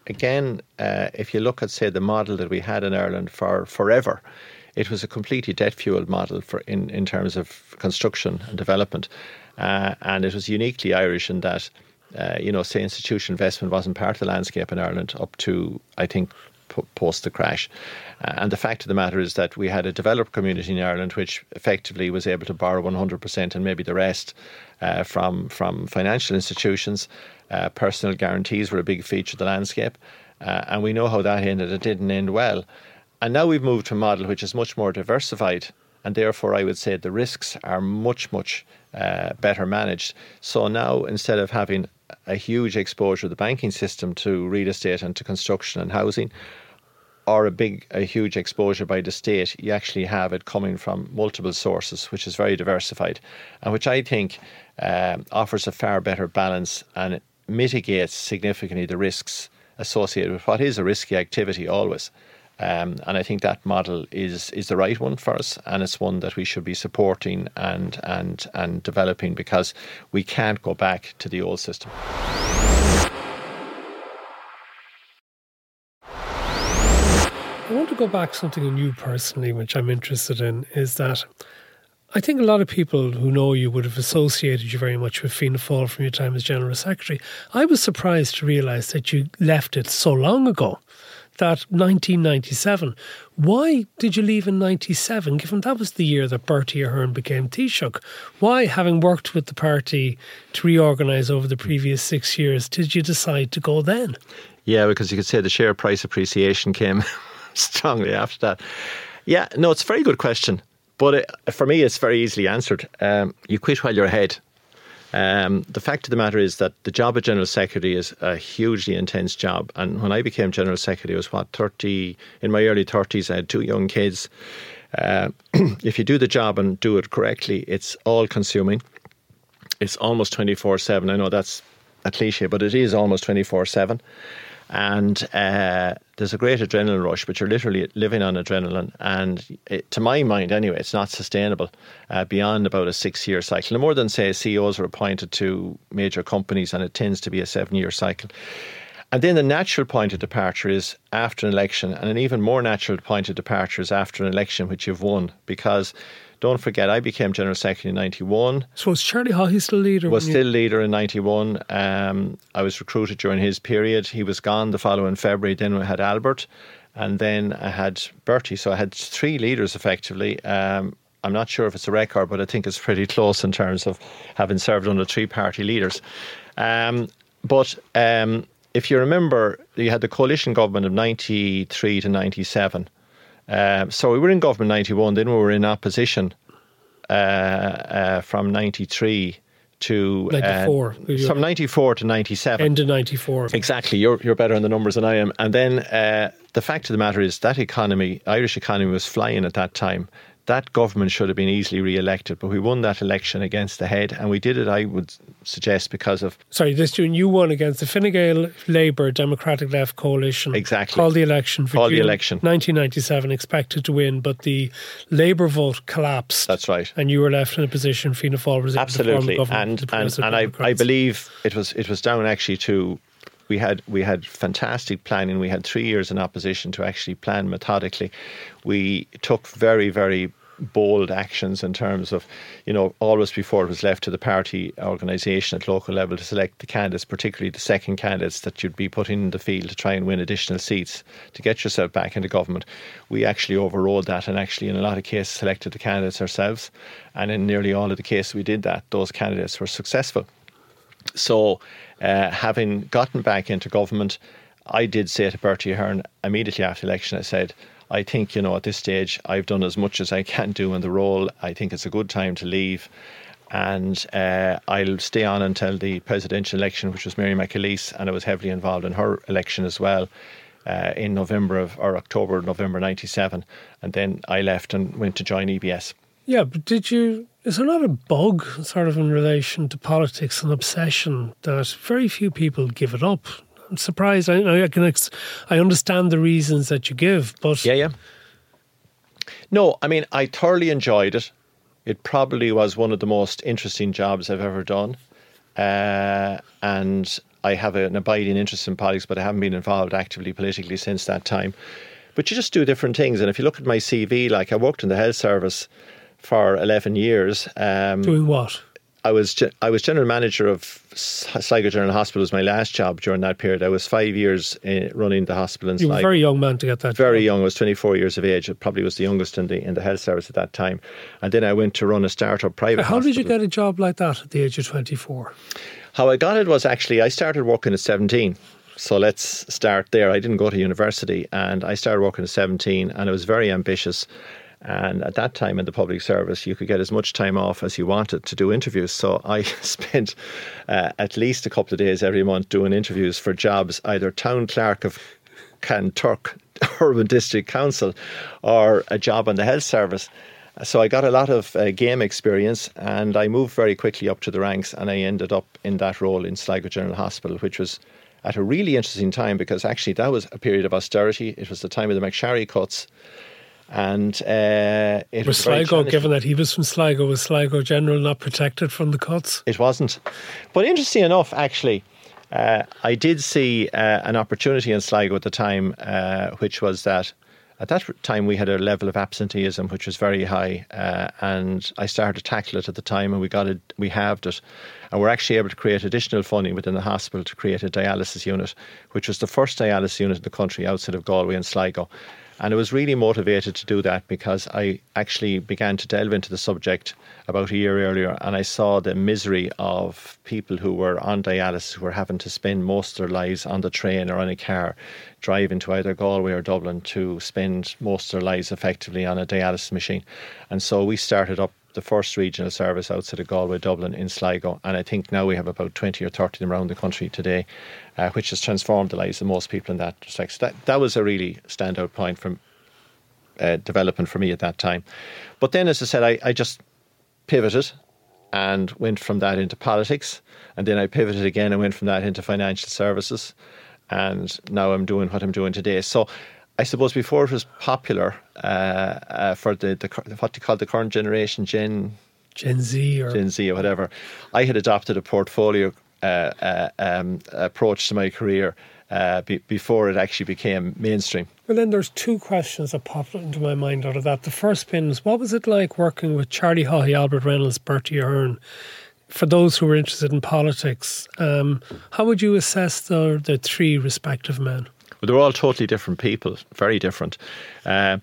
again, uh, if you look at, say, the model that we had in Ireland for forever, it was a completely debt-fueled model for in, in terms of construction and development. Uh, and it was uniquely Irish in that, uh, you know, say institutional investment wasn't part of the landscape in Ireland up to, I think, p- post the crash. Uh, and the fact of the matter is that we had a developed community in Ireland which effectively was able to borrow one hundred percent and maybe the rest uh, from, from financial institutions. Uh, personal guarantees were a big feature of the landscape. Uh, and we know how that ended. It didn't end well. And now we've moved to a model which is much more diversified. And therefore, I would say the risks are much, much uh, better managed. So now, instead of having a huge exposure of the banking system to real estate and to construction and housing, or a big, a huge exposure by the state, you actually have it coming from multiple sources, which is very diversified, and which I think um, offers a far better balance and mitigates significantly the risks associated with what is a risky activity always. Um, and I think that model is is the right one for us, and it's one that we should be supporting and and and developing, because we can't go back to the old system. I want to go back to something on you personally, which I'm interested in, is that I think a lot of people who know you would have associated you very much with Fianna Fáil from your time as General Secretary. I was surprised to realise that you left it so long ago, that nineteen ninety-seven. Why did you leave in ninety-seven, given that was the year that Bertie Ahern became Taoiseach? Why, having worked with the party to reorganise over the previous six years, did you decide to go then? Yeah, because you could say the share price appreciation came strongly after that. Yeah, no, it's a very good question. But it, for me, it's very easily answered. Um, you quit while you're ahead. Um, the fact of the matter is that the job of General Secretary is a hugely intense job. And when I became General Secretary, I was, what, thirty, in my early thirties, I had two young kids. Uh, if you do the job and do it correctly, it's all-consuming. It's almost twenty-four seven. I know that's a cliche, but it is almost twenty-four seven. And uh, there's a great adrenaline rush, but you're literally living on adrenaline. And it, to my mind, anyway, it's not sustainable uh, beyond about a six-year cycle. No more than, say, C E Os are appointed to major companies, and it tends to be a seven-year cycle. And then the natural point of departure is after an election, and an even more natural point of departure is after an election which you've won, because don't forget, I became General Secretary in ninety-one. So was Charlie Haughey still leader? Was still leader in ninety-one. Um, I was recruited during his period. He was gone the following February. Then we had Albert, and then I had Bertie. So I had three leaders effectively. Um, I'm not sure if it's a record, but I think it's pretty close in terms of having served under three party leaders. Um, but um, if you remember, you had the coalition government of ninety-three to ninety-seven. Uh, so we were in government ninety-one, then we were in opposition uh, uh, from ninety-three to ninety-four. Uh, from ninety-four to ninety-seven. End of ninety-four. Exactly. You're you're better on the numbers than I am. And then uh, the fact of the matter is that economy, Irish economy, was flying at that time. That government should have been easily re-elected, but we won that election against the head, and we did it, I would suggest, because of... Sorry, this June, you won against the Fine Gael Labour Democratic Left coalition. Exactly. Called the election for Called June the election. nineteen ninety-seven, expected to win, but the Labour vote collapsed. That's right. And you were left in a position, Fianna Fáil was able Absolutely. to form a government. And, and, and I, I believe it was it was down actually to... We had we had fantastic planning. We had three years in opposition to actually plan methodically. We took very, very bold actions in terms of, you know, always before it was left to the party organisation at local level to select the candidates, particularly the second candidates that you'd be putting in the field to try and win additional seats to get yourself back into government. We actually overrode that and actually in a lot of cases selected the candidates ourselves. And in nearly all of the cases we did that, those candidates were successful. So uh, having gotten back into government, I did say to Bertie Ahern immediately after the election, I said, I think, you know, at this stage, I've done as much as I can do in the role. I think it's a good time to leave. And uh, I'll stay on until the presidential election, which was Mary McAleese, and I was heavily involved in her election as well uh, in November of, or October, November ninety-seven. And then I left and went to join E B S. Yeah, but did you... Is there not a bug sort of in relation to politics and obsession that very few people give it up? I'm surprised. I, I can. Ex- I understand the reasons that you give, but yeah, yeah. No, I mean, I thoroughly enjoyed it. It probably was one of the most interesting jobs I've ever done, uh, and I have an abiding interest in politics, but I haven't been involved actively politically since that time. But you just do different things. And if you look at my C V, like I worked in the health service for eleven years. Um, Doing what? I was I was general manager of Sligo General Hospital. Was my last job during that period. I was five years uh, running the hospital in Sligo. You were a very young man to get that Very job. young. I was twenty-four years of age. I probably was the youngest in the in the health service at that time. And then I went to run a start-up private How hospital. did you get a job like that at the age of twenty-four? How I got it was actually, I started working at seventeen. So let's start there. I didn't go to university, and I started working at seventeen, and I was very ambitious. And at that time in the public service, you could get as much time off as you wanted to do interviews. So I spent uh, at least a couple of days every month doing interviews for jobs, either town clerk of Kanturk Urban District Council or a job on the health service. So I got a lot of uh, game experience, and I moved very quickly up to the ranks, and I ended up in that role in Sligo General Hospital, which was at a really interesting time, because actually that was a period of austerity. It was the time of the McSharry cuts. And uh, it was, was Sligo, given that he was from Sligo, was Sligo General not protected from the cuts? It wasn't. But interesting enough, actually, uh, I did see uh, an opportunity in Sligo at the time, uh, which was that at that time we had a level of absenteeism which was very high, uh, and I started to tackle it at the time, and we got it, we halved it, and we're actually able to create additional funding within the hospital to create a dialysis unit, which was the first dialysis unit in the country outside of Galway and Sligo. And I was really motivated to do that because I actually began to delve into the subject about a year earlier, and I saw the misery of people who were on dialysis, who were having to spend most of their lives on the train or on a car, driving to either Galway or Dublin to spend most of their lives effectively on a dialysis machine. And so we started up the first regional service outside of Galway, Dublin in Sligo, and I think now we have about twenty or thirty of them around the country today, uh, which has transformed the lives of most people in that respect. So that, that was a really standout point from uh, development for me at that time. But then, as I said, I, I just pivoted and went from that into politics, and then I pivoted again and went from that into financial services, and now I'm doing what I'm doing today. So I suppose before it was popular uh, uh, for the, the what do you call the current generation, Gen Gen Z or Gen Z or whatever, I had adopted a portfolio uh, uh, um, approach to my career uh, be, before it actually became mainstream. Well, then there's two questions that popped into my mind out of that. The first being is, what was it like working with Charlie Haughey, Albert Reynolds, Bertie Ahern? For those who were interested in politics, um, how would you assess the, the three respective men? Well, they're all totally different people, very different. Uh,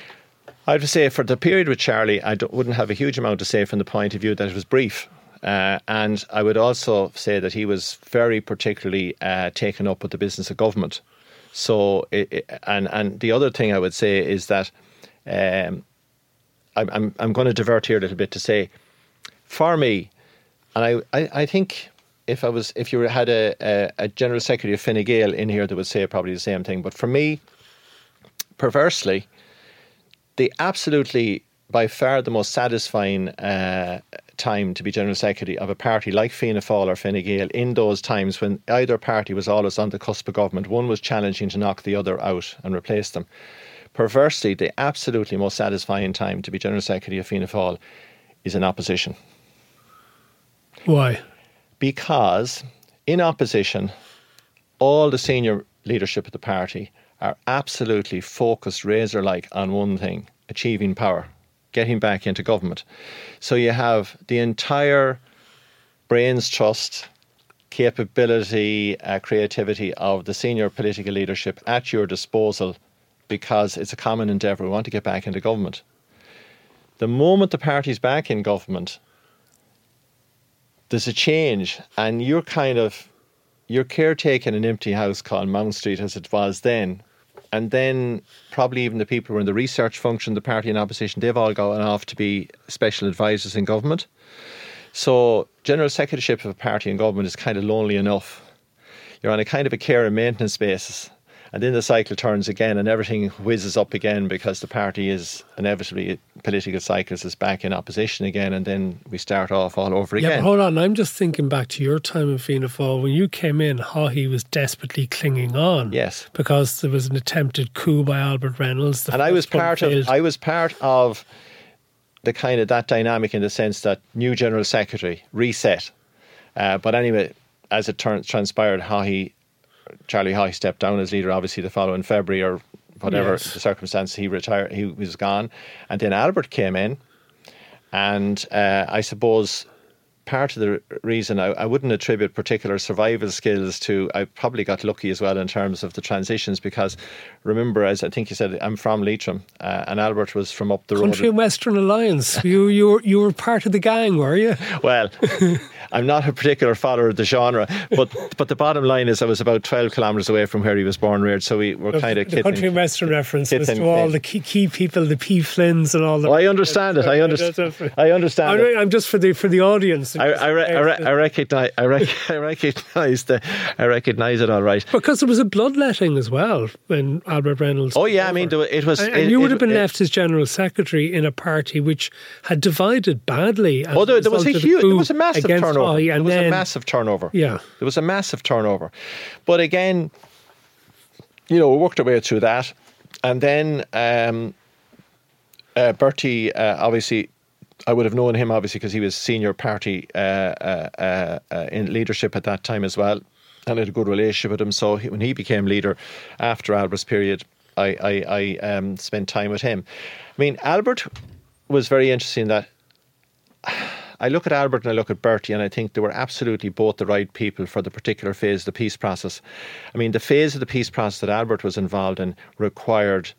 I have to say, for the period with Charlie, I don't, wouldn't have a huge amount to say from the point of view that it was brief. Uh, and I would also say that he was very particularly uh, taken up with the business of government. So, it, it, and and the other thing I would say is that um, I'm I'm, I'm going to divert here a little bit to say, for me, and I, I, I think. If I was, if you had a, a, a General Secretary of Fine Gael in here, that would say probably the same thing. But for me, perversely, the absolutely by far the most satisfying uh, time to be General Secretary of a party like Fianna Fáil or Fine Gael in those times when either party was always on the cusp of government, one was challenging to knock the other out and replace them. Perversely, the absolutely most satisfying time to be General Secretary of Fianna Fáil is in opposition. Why? Because in opposition, all the senior leadership of the party are absolutely focused razor-like on one thing, achieving power, getting back into government. So you have the entire brains trust, capability, uh, creativity of the senior political leadership at your disposal because it's a common endeavour. We want to get back into government. The moment the party's back in government, there's a change, and you're kind of, you're caretaking an empty house called Mount Street as it was then. And then probably even the people who were in the research function, the party in opposition, they've all gone off to be special advisors in government. So general secretaryship of a party in government is kind of lonely enough. You're on a kind of a care and maintenance basis. And then the cycle turns again and everything whizzes up again because the party is inevitably, political cycles is back in opposition again, and then we start off all over again. Yeah, but hold on, I'm just thinking back to your time in Fianna Fáil. When you came in, Haughey was desperately clinging on. Yes. Because there was an attempted coup by Albert Reynolds. And I was part of I was part of the kind of that dynamic in the sense that new General Secretary, reset. Uh, but anyway, as it turned, transpired, Haughey, Charlie Haughey stepped down as leader, obviously the following February or whatever Yes. the circumstance, he retired, he was gone. And then Albert came in, and uh, I suppose part of the reason I, I wouldn't attribute particular survival skills to, I probably got lucky as well in terms of the transitions, because remember, as I think you said, I'm from Leitrim, uh, and Albert was from up the road. Country and Western Alliance. You you were, you were part of the gang, were you? Well, I'm not a particular follower of the genre, but but the bottom line is I was about twelve kilometres away from where he was born and reared, so we were kind of the Country and Western reference was to all the key, key people, the P. Flynns and all that. Oh, I understand it. I understand. I understand. I'm, I'm just for the for the audience. I I, re, I, re, I recognise I, rec, I recognise the I recognise it all right, because there was a bloodletting as well when Albert Reynolds. Oh yeah, I mean it was. And, it, and you would it, have been it, left as general secretary in a party which had divided badly. Oh, there, there was a huge, there was a massive turnover. Haughey, there was then, a massive turnover. Yeah, there was a massive turnover. But again, you know, we worked our way through that, and then um, uh, Bertie, uh, obviously, I would have known him obviously because he was senior party uh, uh, uh, in leadership at that time as well, and I had a good relationship with him. So he, when he became leader after Albert's period, I I, I um, spent time with him. I mean, Albert was very interesting in that. I look at Albert and I look at Bertie, and I think they were absolutely both the right people for the particular phase of the peace process. I mean, the phase of the peace process that Albert was involved in required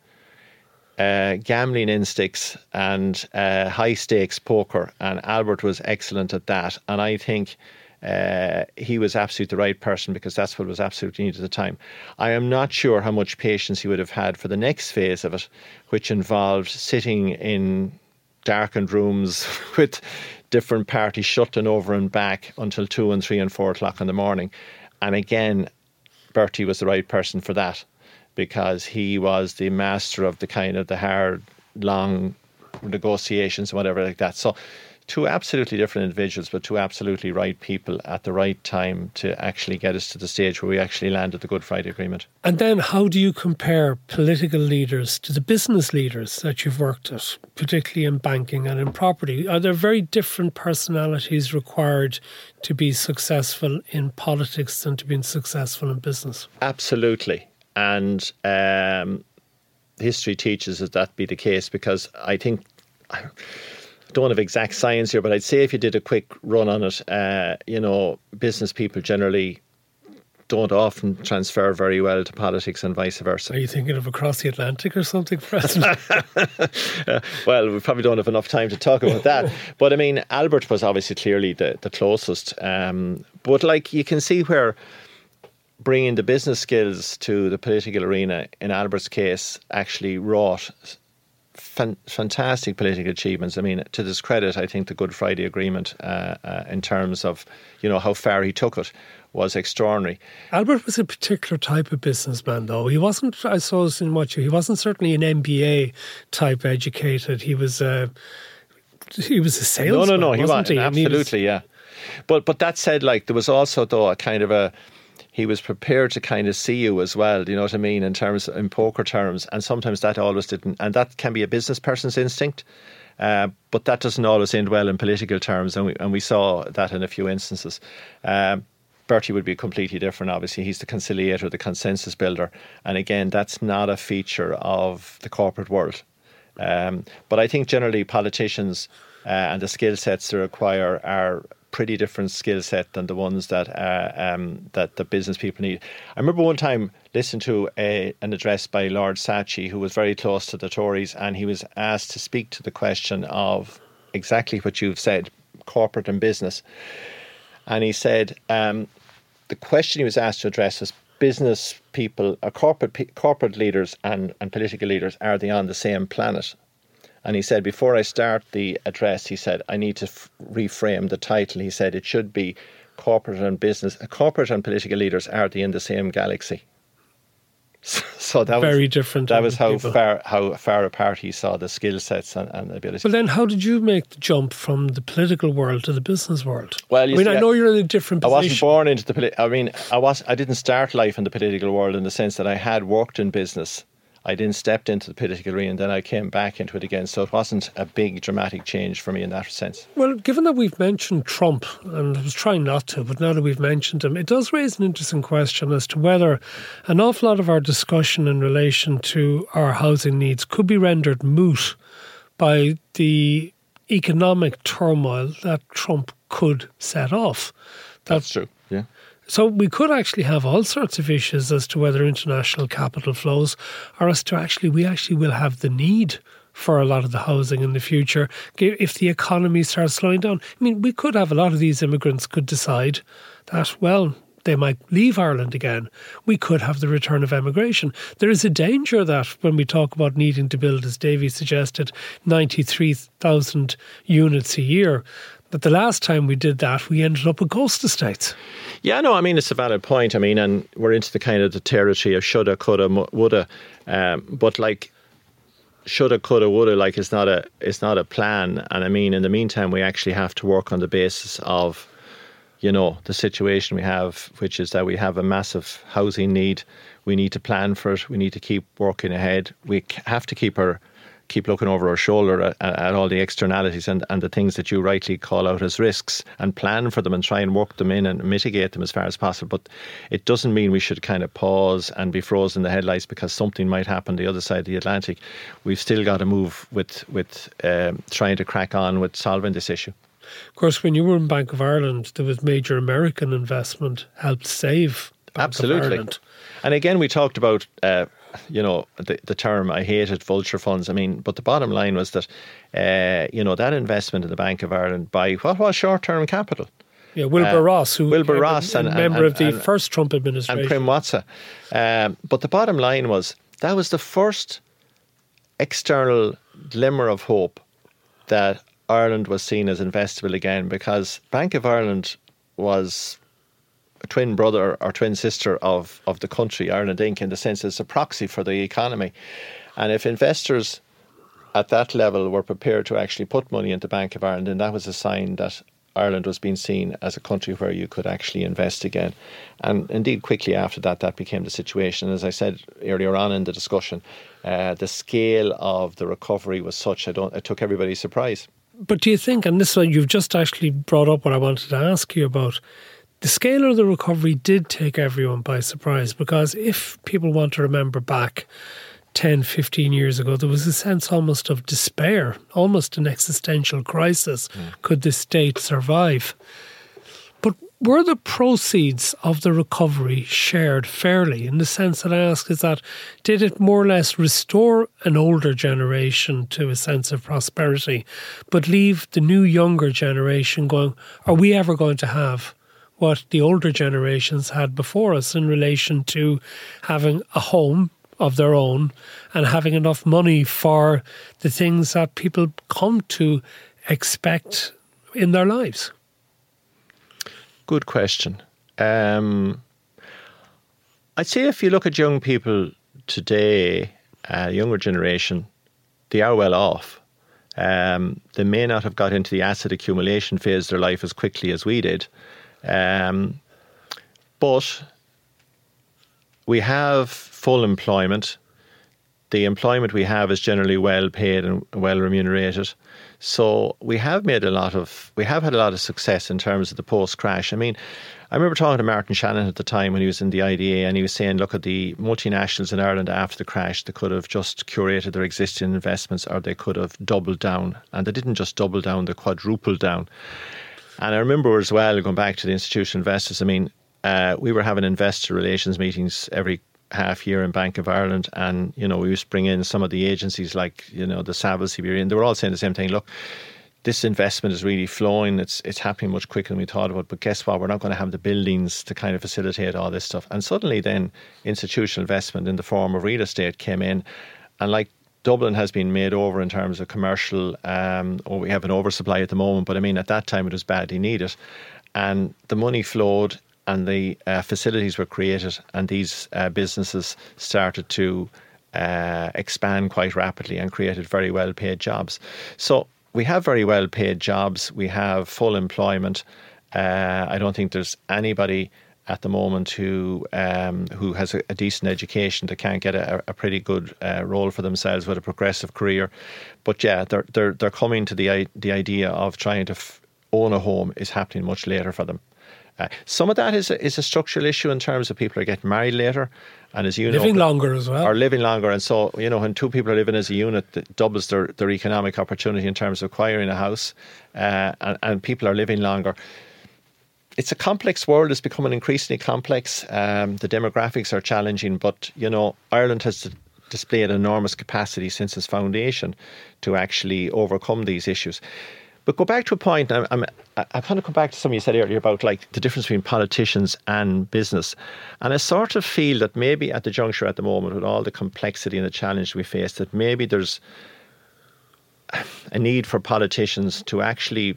uh, gambling instincts and uh, high stakes poker, and Albert was excellent at that. And I think uh, he was absolutely the right person because that's what was absolutely needed at the time. I am not sure how much patience he would have had for the next phase of it, which involved sitting in darkened rooms with different parties shutting over and back until two and three and four o'clock in the morning. And again, Bertie was the right person for that because he was the master of the kind of the hard, long negotiations and whatever like that. So two absolutely different individuals, but two absolutely right people at the right time to actually get us to the stage where we actually landed the Good Friday Agreement. And then how do you compare political leaders to the business leaders that you've worked at, particularly in banking and in property? Are there very different personalities required to be successful in politics than to be successful in business? Absolutely. And um, history teaches us that be the case because I think... I, don't have exact science here, but I'd say if you did a quick run on it, uh, you know, business people generally don't often transfer very well to politics and vice versa. Are you thinking of across the Atlantic or something, President? uh, well, we probably don't have enough time to talk about that. But I mean, Albert was obviously clearly the, the closest. Um, but like you can see where bringing the business skills to the political arena in Albert's case actually wrought Fan- fantastic political achievements. I mean, to his credit, I think the Good Friday Agreement, uh, uh, in terms of you know how far he took it, was extraordinary. Albert was a particular type of businessman, though. He wasn't, I suppose, in what you, he wasn't certainly an M B A type educated. He was a he was a salesman. No, no, no. He wasn't was he? absolutely, he was, yeah. But but that said, like there was also though a kind of a. He was prepared to kind of see you as well, you know what I mean, in terms in poker terms, and sometimes that always didn't, and that can be a business person's instinct, uh, but that doesn't always end well in political terms, and we and we saw that in a few instances. Um, Bertie would be completely different. Obviously, he's the conciliator, the consensus builder, and again, that's not a feature of the corporate world. Um, but I think generally politicians uh, and the skill sets they require are pretty different skill set than the ones that uh, um, that the business people need. I remember one time listening to a, an address by Lord Saatchi, who was very close to the Tories, and he was asked to speak to the question of exactly what you've said, corporate and business. And he said um, the question he was asked to address was business people, uh, corporate corporate leaders and, and political leaders, are they on the same planet? And he said, before I start the address, he said, I need to f- reframe the title. He said, it should be corporate and business, uh, corporate and political leaders, are they in the same galaxy? So that very was, different. That was how people. far how far apart he saw the skill sets and, and the ability. Well, then how did you make the jump from the political world to the business world? Well, you I mean, see, I know you're in a different position. I wasn't born into the. Poli- I mean, I was. I didn't start life in the political world in the sense that I had worked in business. I then stepped into the political arena and then I came back into it again. So it wasn't a big dramatic change for me in that sense. Well, given that we've mentioned Trump, and I was trying not to, but now that we've mentioned him, it does raise an interesting question as to whether an awful lot of our discussion in relation to our housing needs could be rendered moot by the economic turmoil that Trump could set off. That, That's true, yeah. So we could actually have all sorts of issues as to whether international capital flows, or as to actually we actually will have the need for a lot of the housing in the future if the economy starts slowing down. I mean, we could have a lot of these immigrants could decide that, well, they might leave Ireland again. We could have the return of emigration. There is a danger that when we talk about needing to build, as Davy suggested, ninety-three thousand units a year, that the last time we did that, we ended up with ghost estates. Yeah, no, I mean, it's a valid point. I mean, and we're into the kind of the territory of shoulda, coulda, woulda. Um, but like, shoulda, coulda, woulda, like, it's not a, it's not a plan. And I mean, in the meantime, we actually have to work on the basis of, you know, the situation we have, which is that we have a massive housing need. We need to plan for it. We need to keep working ahead. We have to keep our keep looking over our shoulder at, at all the externalities and, and the things that you rightly call out as risks, and plan for them and try and work them in and mitigate them as far as possible. But it doesn't mean we should kind of pause and be frozen in the headlights because something might happen the other side of the Atlantic. We've still got to move with, with um, trying to crack on with solving this issue. Of course, when you were in Bank of Ireland, there was major American investment helped save Bank Absolutely. of Ireland. And again, we talked about, uh, you know, the, the term, I hated vulture funds. I mean, but the bottom line was that, uh, you know, that investment in the Bank of Ireland by what was short-term capital. Yeah, Wilbur uh, Ross, who Wilbur a, Ross a and, member and, of the and, first Trump administration. And Prem Watsa. Um, but the bottom line was that was the first external glimmer of hope that Ireland was seen as investable again, because Bank of Ireland was a twin brother or twin sister of, of the country, Ireland Incorporated, in the sense it's a proxy for the economy. And if investors at that level were prepared to actually put money into Bank of Ireland, then that was a sign that Ireland was being seen as a country where you could actually invest again. And indeed, quickly after that, that became the situation. As I said earlier on in the discussion, uh, the scale of the recovery was such, I don't, it took everybody surprise. But do you think, and this one you've just actually brought up what I wanted to ask you about, the scale of the recovery did take everyone by surprise, because if people want to remember back ten, fifteen years ago, there was a sense almost of despair, almost an existential crisis. Mm. Could the state survive? But were the proceeds of the recovery shared fairly? In the sense that I ask is that, did it more or less restore an older generation to a sense of prosperity, but leave the new younger generation going, are we ever going to have what the older generations had before us in relation to having a home of their own and having enough money for the things that people come to expect in their lives? Good question. Um, I'd say if you look at young people today, uh, younger generation, they are well off. Um, they may not have got into the asset accumulation phase of their life as quickly as we did. Um, but we have full employment. The employment we have is generally well paid and well remunerated. So we have made a lot of, we have had a lot of success in terms of the post-crash. I mean, I remember talking to Martin Shannon at the time when he was in the I D A, and he was saying, look, at the multinationals in Ireland after the crash, they could have just curated their existing investments, or they could have doubled down. And they didn't just double down, they quadrupled down. And I remember as well, going back to the institutional investors, I mean, uh, we were having investor relations meetings every half year in Bank of Ireland, and, you know, we used to bring in some of the agencies like, you know, the Savills, C B R E, and they were all saying the same thing. Look, this investment is really flowing. It's it's happening much quicker than we thought about. But guess what? We're not going to have the buildings to kind of facilitate all this stuff. And suddenly then institutional investment in the form of real estate came in, and like Dublin has been made over in terms of commercial, um, or we have an oversupply at the moment, but I mean, at that time it was badly needed. And the money flowed and the uh, facilities were created, and these uh, businesses started to uh, expand quite rapidly and created very well paid jobs. So we have very well paid jobs. We have full employment. Uh, I don't think there's anybody at the moment who um, who has a, a decent education that can't get a, a pretty good uh, role for themselves with a progressive career. But yeah, they're they're they're coming to the the idea of trying to f- own a home is happening much later for them. Uh, some of that is a, is a structural issue in terms of people are getting married later, and as you living know, longer as well, are living longer, and so you know when two people are living as a unit, it doubles their their economic opportunity in terms of acquiring a house, uh, and and people are living longer. It's a complex world. It's becoming increasingly complex. Um, the demographics are challenging, but you know Ireland has displayed enormous capacity since its foundation to actually overcome these issues. But go back to a point, I'm, I'm, I kind of come back to something you said earlier about like the difference between politicians and business. And I sort of feel that maybe at the juncture at the moment, with all the complexity and the challenge we face, that maybe there's a need for politicians to actually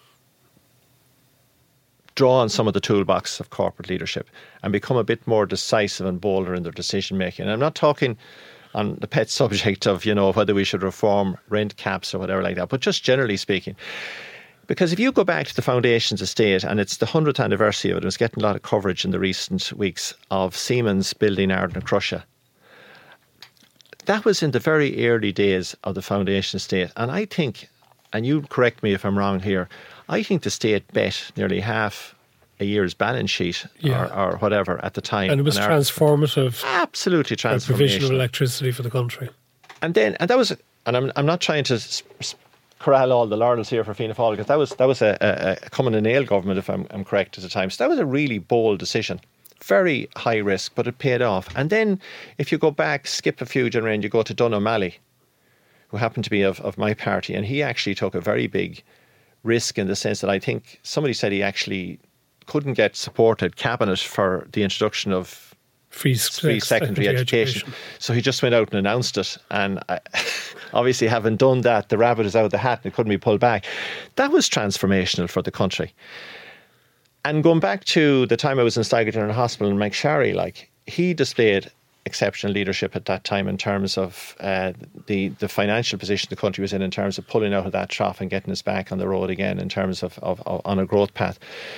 draw on some of the toolbox of corporate leadership and become a bit more decisive and bolder in their decision making. And I'm not talking on the pet subject of, you know, whether we should reform rent caps or whatever like that, but just generally speaking. Because if you go back to the Foundation's estate, and it's the hundredth anniversary of it, it was getting a lot of coverage in the recent weeks of Siemens building Ardna Crusha. That was in the very early days of the Foundation estate. And I think, and you correct me if I'm wrong here, I think the state bet nearly half a year's balance sheet yeah. or, or whatever at the time. And it was transformative. Absolutely transformational. Provision of electricity for the country. And then, and that was, and I'm I'm not trying to corral all the laurels here for Fianna Fáil, because that was that was a, a, a Cumann and Nail government, if I'm, I'm correct at the time. So that was a really bold decision. Very high risk, but it paid off. And then if you go back, skip a few generations, you go to Don O'Malley, who happened to be of, of my party, and he actually took a very big risk in the sense that I think somebody said he actually couldn't get supported cabinet for the introduction of free, free secondary, secondary education. education. So he just went out and announced it. And I, obviously, having done that, the rabbit is out of the hat and it couldn't be pulled back. That was transformational for the country. And going back to the time I was in Sligo General Hospital in McSharry, like, he displayed exceptional leadership at that time in terms of uh, the the financial position the country was in, in terms of pulling out of that trough and getting us back on the road again in terms of, of, of on a growth path.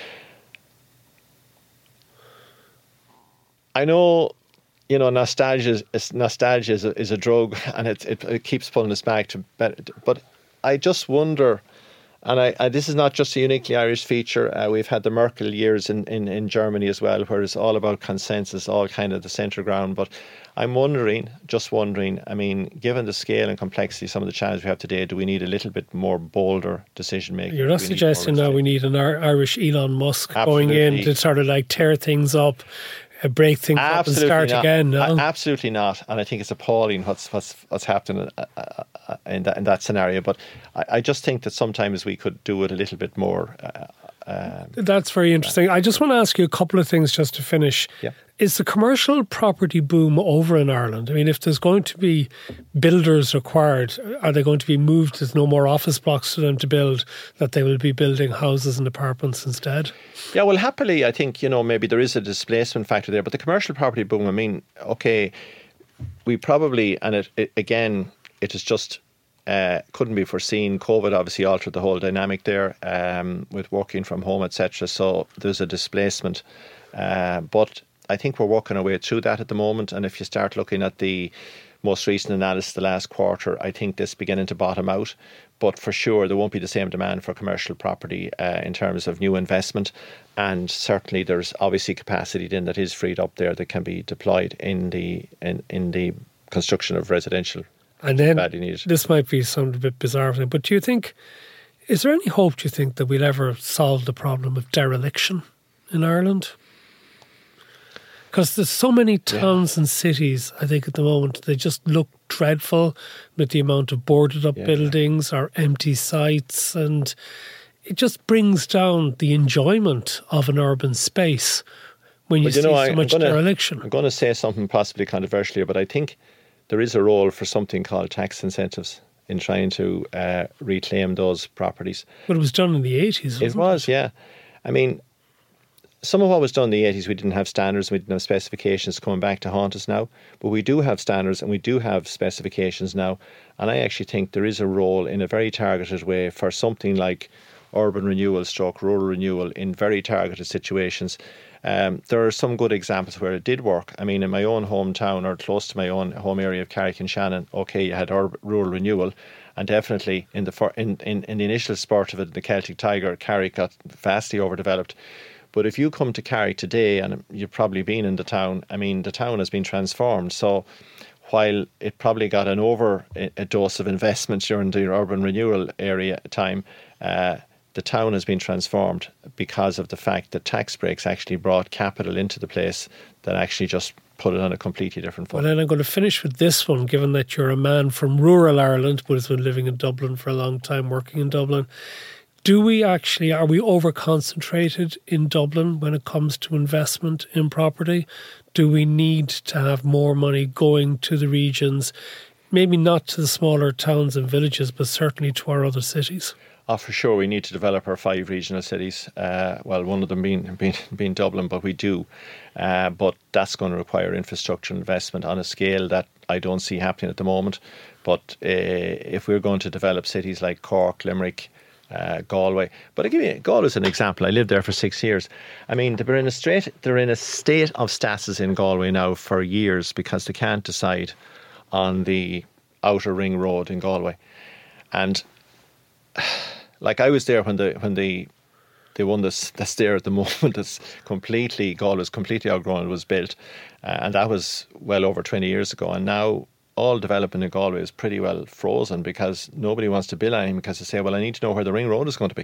I know, you know, nostalgia is, nostalgia is a, is a drug, and it, it it keeps pulling us back to better. But I just wonder, and I, I this is not just a uniquely Irish feature. Uh, we've had the Merkel years in, in, in Germany as well, where it's all about consensus, all kind of the centre ground. But I'm wondering, just wondering, I mean, given the scale and complexity of some of the challenges we have today, do we need a little bit more bolder decision making? You're not suggesting now we need an Irish Elon Musk Absolutely. going in to sort of like tear things up, break things absolutely up and start not. again. No? Absolutely not. And I think it's appalling what's what's what's happening in that in that scenario. But I, I just think that sometimes we could do it a little bit more. Uh, um, That's very interesting. I just want to ask you a couple of things just to finish. Yeah. Is the commercial property boom over in Ireland? I mean, if there's going to be builders required, are they going to be moved? There's no more office blocks for them to build, that they will be building houses and apartments instead? Yeah, well, happily, I think, you know, maybe there is a displacement factor there. But the commercial property boom, I mean, okay, we probably, and it, it again, it is just uh, couldn't be foreseen. COVID obviously altered the whole dynamic there um, with working from home, et cetera. So there's a displacement. Uh, but I think we're working our way through that at the moment. And if you start looking at the most recent analysis the last quarter, I think this is beginning to bottom out. But for sure, there won't be the same demand for commercial property uh, in terms of new investment. And certainly there's obviously capacity then that is freed up there that can be deployed in the in, in the construction of residential. And then badly needed. This might be something a bit bizarre, but do you think, is there any hope, do you think, that we'll ever solve the problem of dereliction in Ireland? Because there's so many towns yeah. and cities, I think, at the moment, they just look dreadful with the amount of boarded up yeah. buildings or empty sites, and it just brings down the enjoyment of an urban space when you, you see know, so I, much I'm gonna, dereliction. I'm going to say something possibly controversial here, but I think there is a role for something called tax incentives in trying to uh, reclaim those properties. But it was done in the eighties, wasn't it? was, it? yeah. I mean, some of what was done in the eighties, we didn't have standards, we didn't have specifications coming back to haunt us now. But we do have standards and we do have specifications now. And I actually think there is a role in a very targeted way for something like urban renewal, stroke rural renewal in very targeted situations. Um, there are some good examples where it did work. I mean, in my own hometown or close to my own home area of Carrick-on-Shannon, okay, you had urban, rural renewal, and definitely in the for, in, in, in the initial spurt of it, the Celtic Tiger, Carrick got vastly overdeveloped. But if you come to Carrick today, and you've probably been in the town, I mean, the town has been transformed. So while it probably got an over a dose of investment during the urban renewal area time, uh, the town has been transformed because of the fact that tax breaks actually brought capital into the place that actually just put it on a completely different foot. Well, then I'm going to finish with this one, given that you're a man from rural Ireland, but has been living in Dublin for a long time, working in Dublin. Do we actually, are we over-concentrated in Dublin when it comes to investment in property? Do we need to have more money going to the regions, maybe not to the smaller towns and villages, but certainly to our other cities? Oh, for sure, we need to develop our five regional cities. Uh, well, one of them being, being being Dublin, but we do. Uh, but that's going to require infrastructure investment on a scale that I don't see happening at the moment. But uh, if we're going to develop cities like Cork, Limerick, uh, Galway, but I'll give you Galway as an example. I lived there for six years. I mean, they're in a straight, they're in a state of stasis in Galway now for years because they can't decide on the outer ring road in Galway, and. Like I was there when the when the they won this that's there at the moment. It's completely Galway was completely outgrown. It was built, uh, and that was well over twenty years ago. And now all development in Galway is pretty well frozen because nobody wants to build anything because they say, well, I need to know where the ring road is going to be.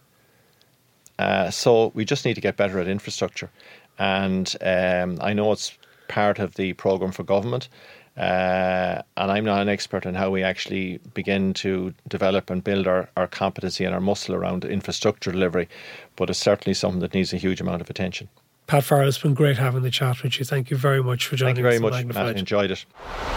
Uh, so we just need to get better at infrastructure, and um, I know it's part of the programme for government. Uh, and I'm not an expert on how we actually begin to develop and build our, our competency and our muscle around infrastructure delivery, but it's certainly something that needs a huge amount of attention. Pat Farrell, it's been great having the chat with you. Thank you very much for joining us. Thank you very us much, Matt. Enjoyed it.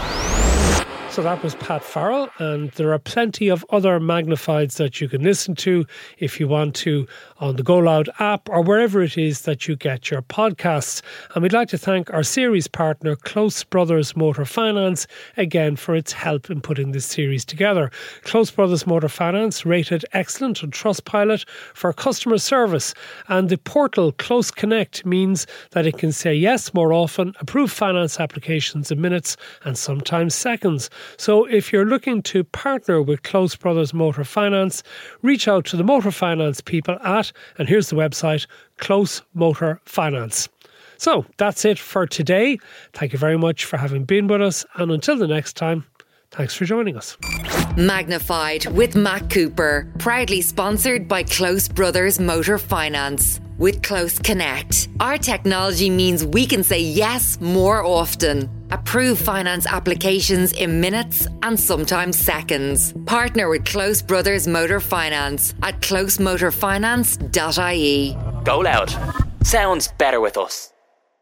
So that was Pat Farrell, and there are plenty of other Magnifieds that you can listen to if you want to on the Go Loud app or wherever it is that you get your podcasts. And we'd like to thank our series partner, Close Brothers Motor Finance, again for its help in putting this series together. Close Brothers Motor Finance rated excellent on Trustpilot for customer service, and the portal Close Connect means that it can say yes more often, approve finance applications in minutes and sometimes seconds. So if you're looking to partner with Close Brothers Motor Finance, reach out to the Motor Finance people at, and here's the website, Close Motor Finance. So that's it for today. Thank you very much for having been with us, and until the next time, thanks for joining us. Magnified with Matt Cooper, proudly sponsored by Close Brothers Motor Finance. With Close Connect, our technology means we can say yes more often. Approve finance applications in minutes and sometimes seconds. Partner with Close Brothers Motor Finance at close motor finance dot I E. Go Loud. Sounds better with us.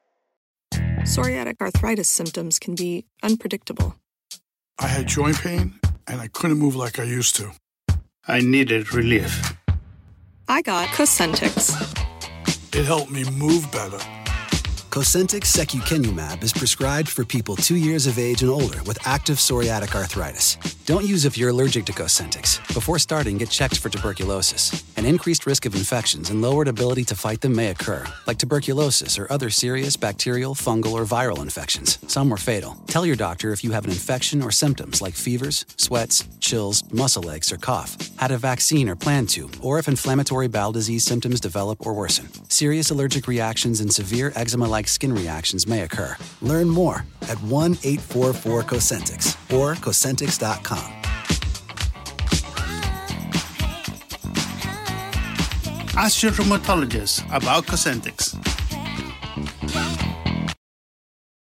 Psoriatic arthritis symptoms can be unpredictable. I had joint pain, and I couldn't move like I used to. I needed relief. I got Cosentix. It helped me move better. Cosentix secukinumab is prescribed for people two years of age and older with active psoriatic arthritis. Don't use if you're allergic to Cosentix. Before starting, get checked for tuberculosis. An increased risk of infections and lowered ability to fight them may occur, like tuberculosis or other serious bacterial, fungal, or viral infections. Some were fatal. Tell your doctor if you have an infection or symptoms like fevers, sweats, chills, muscle aches, or cough, had a vaccine or plan to, or if inflammatory bowel disease symptoms develop or worsen. Serious allergic reactions and severe eczema-like skin reactions may occur. Learn more at one eight four four Cosentix or Cosentix dot com. Ask your rheumatologist about Cosentix.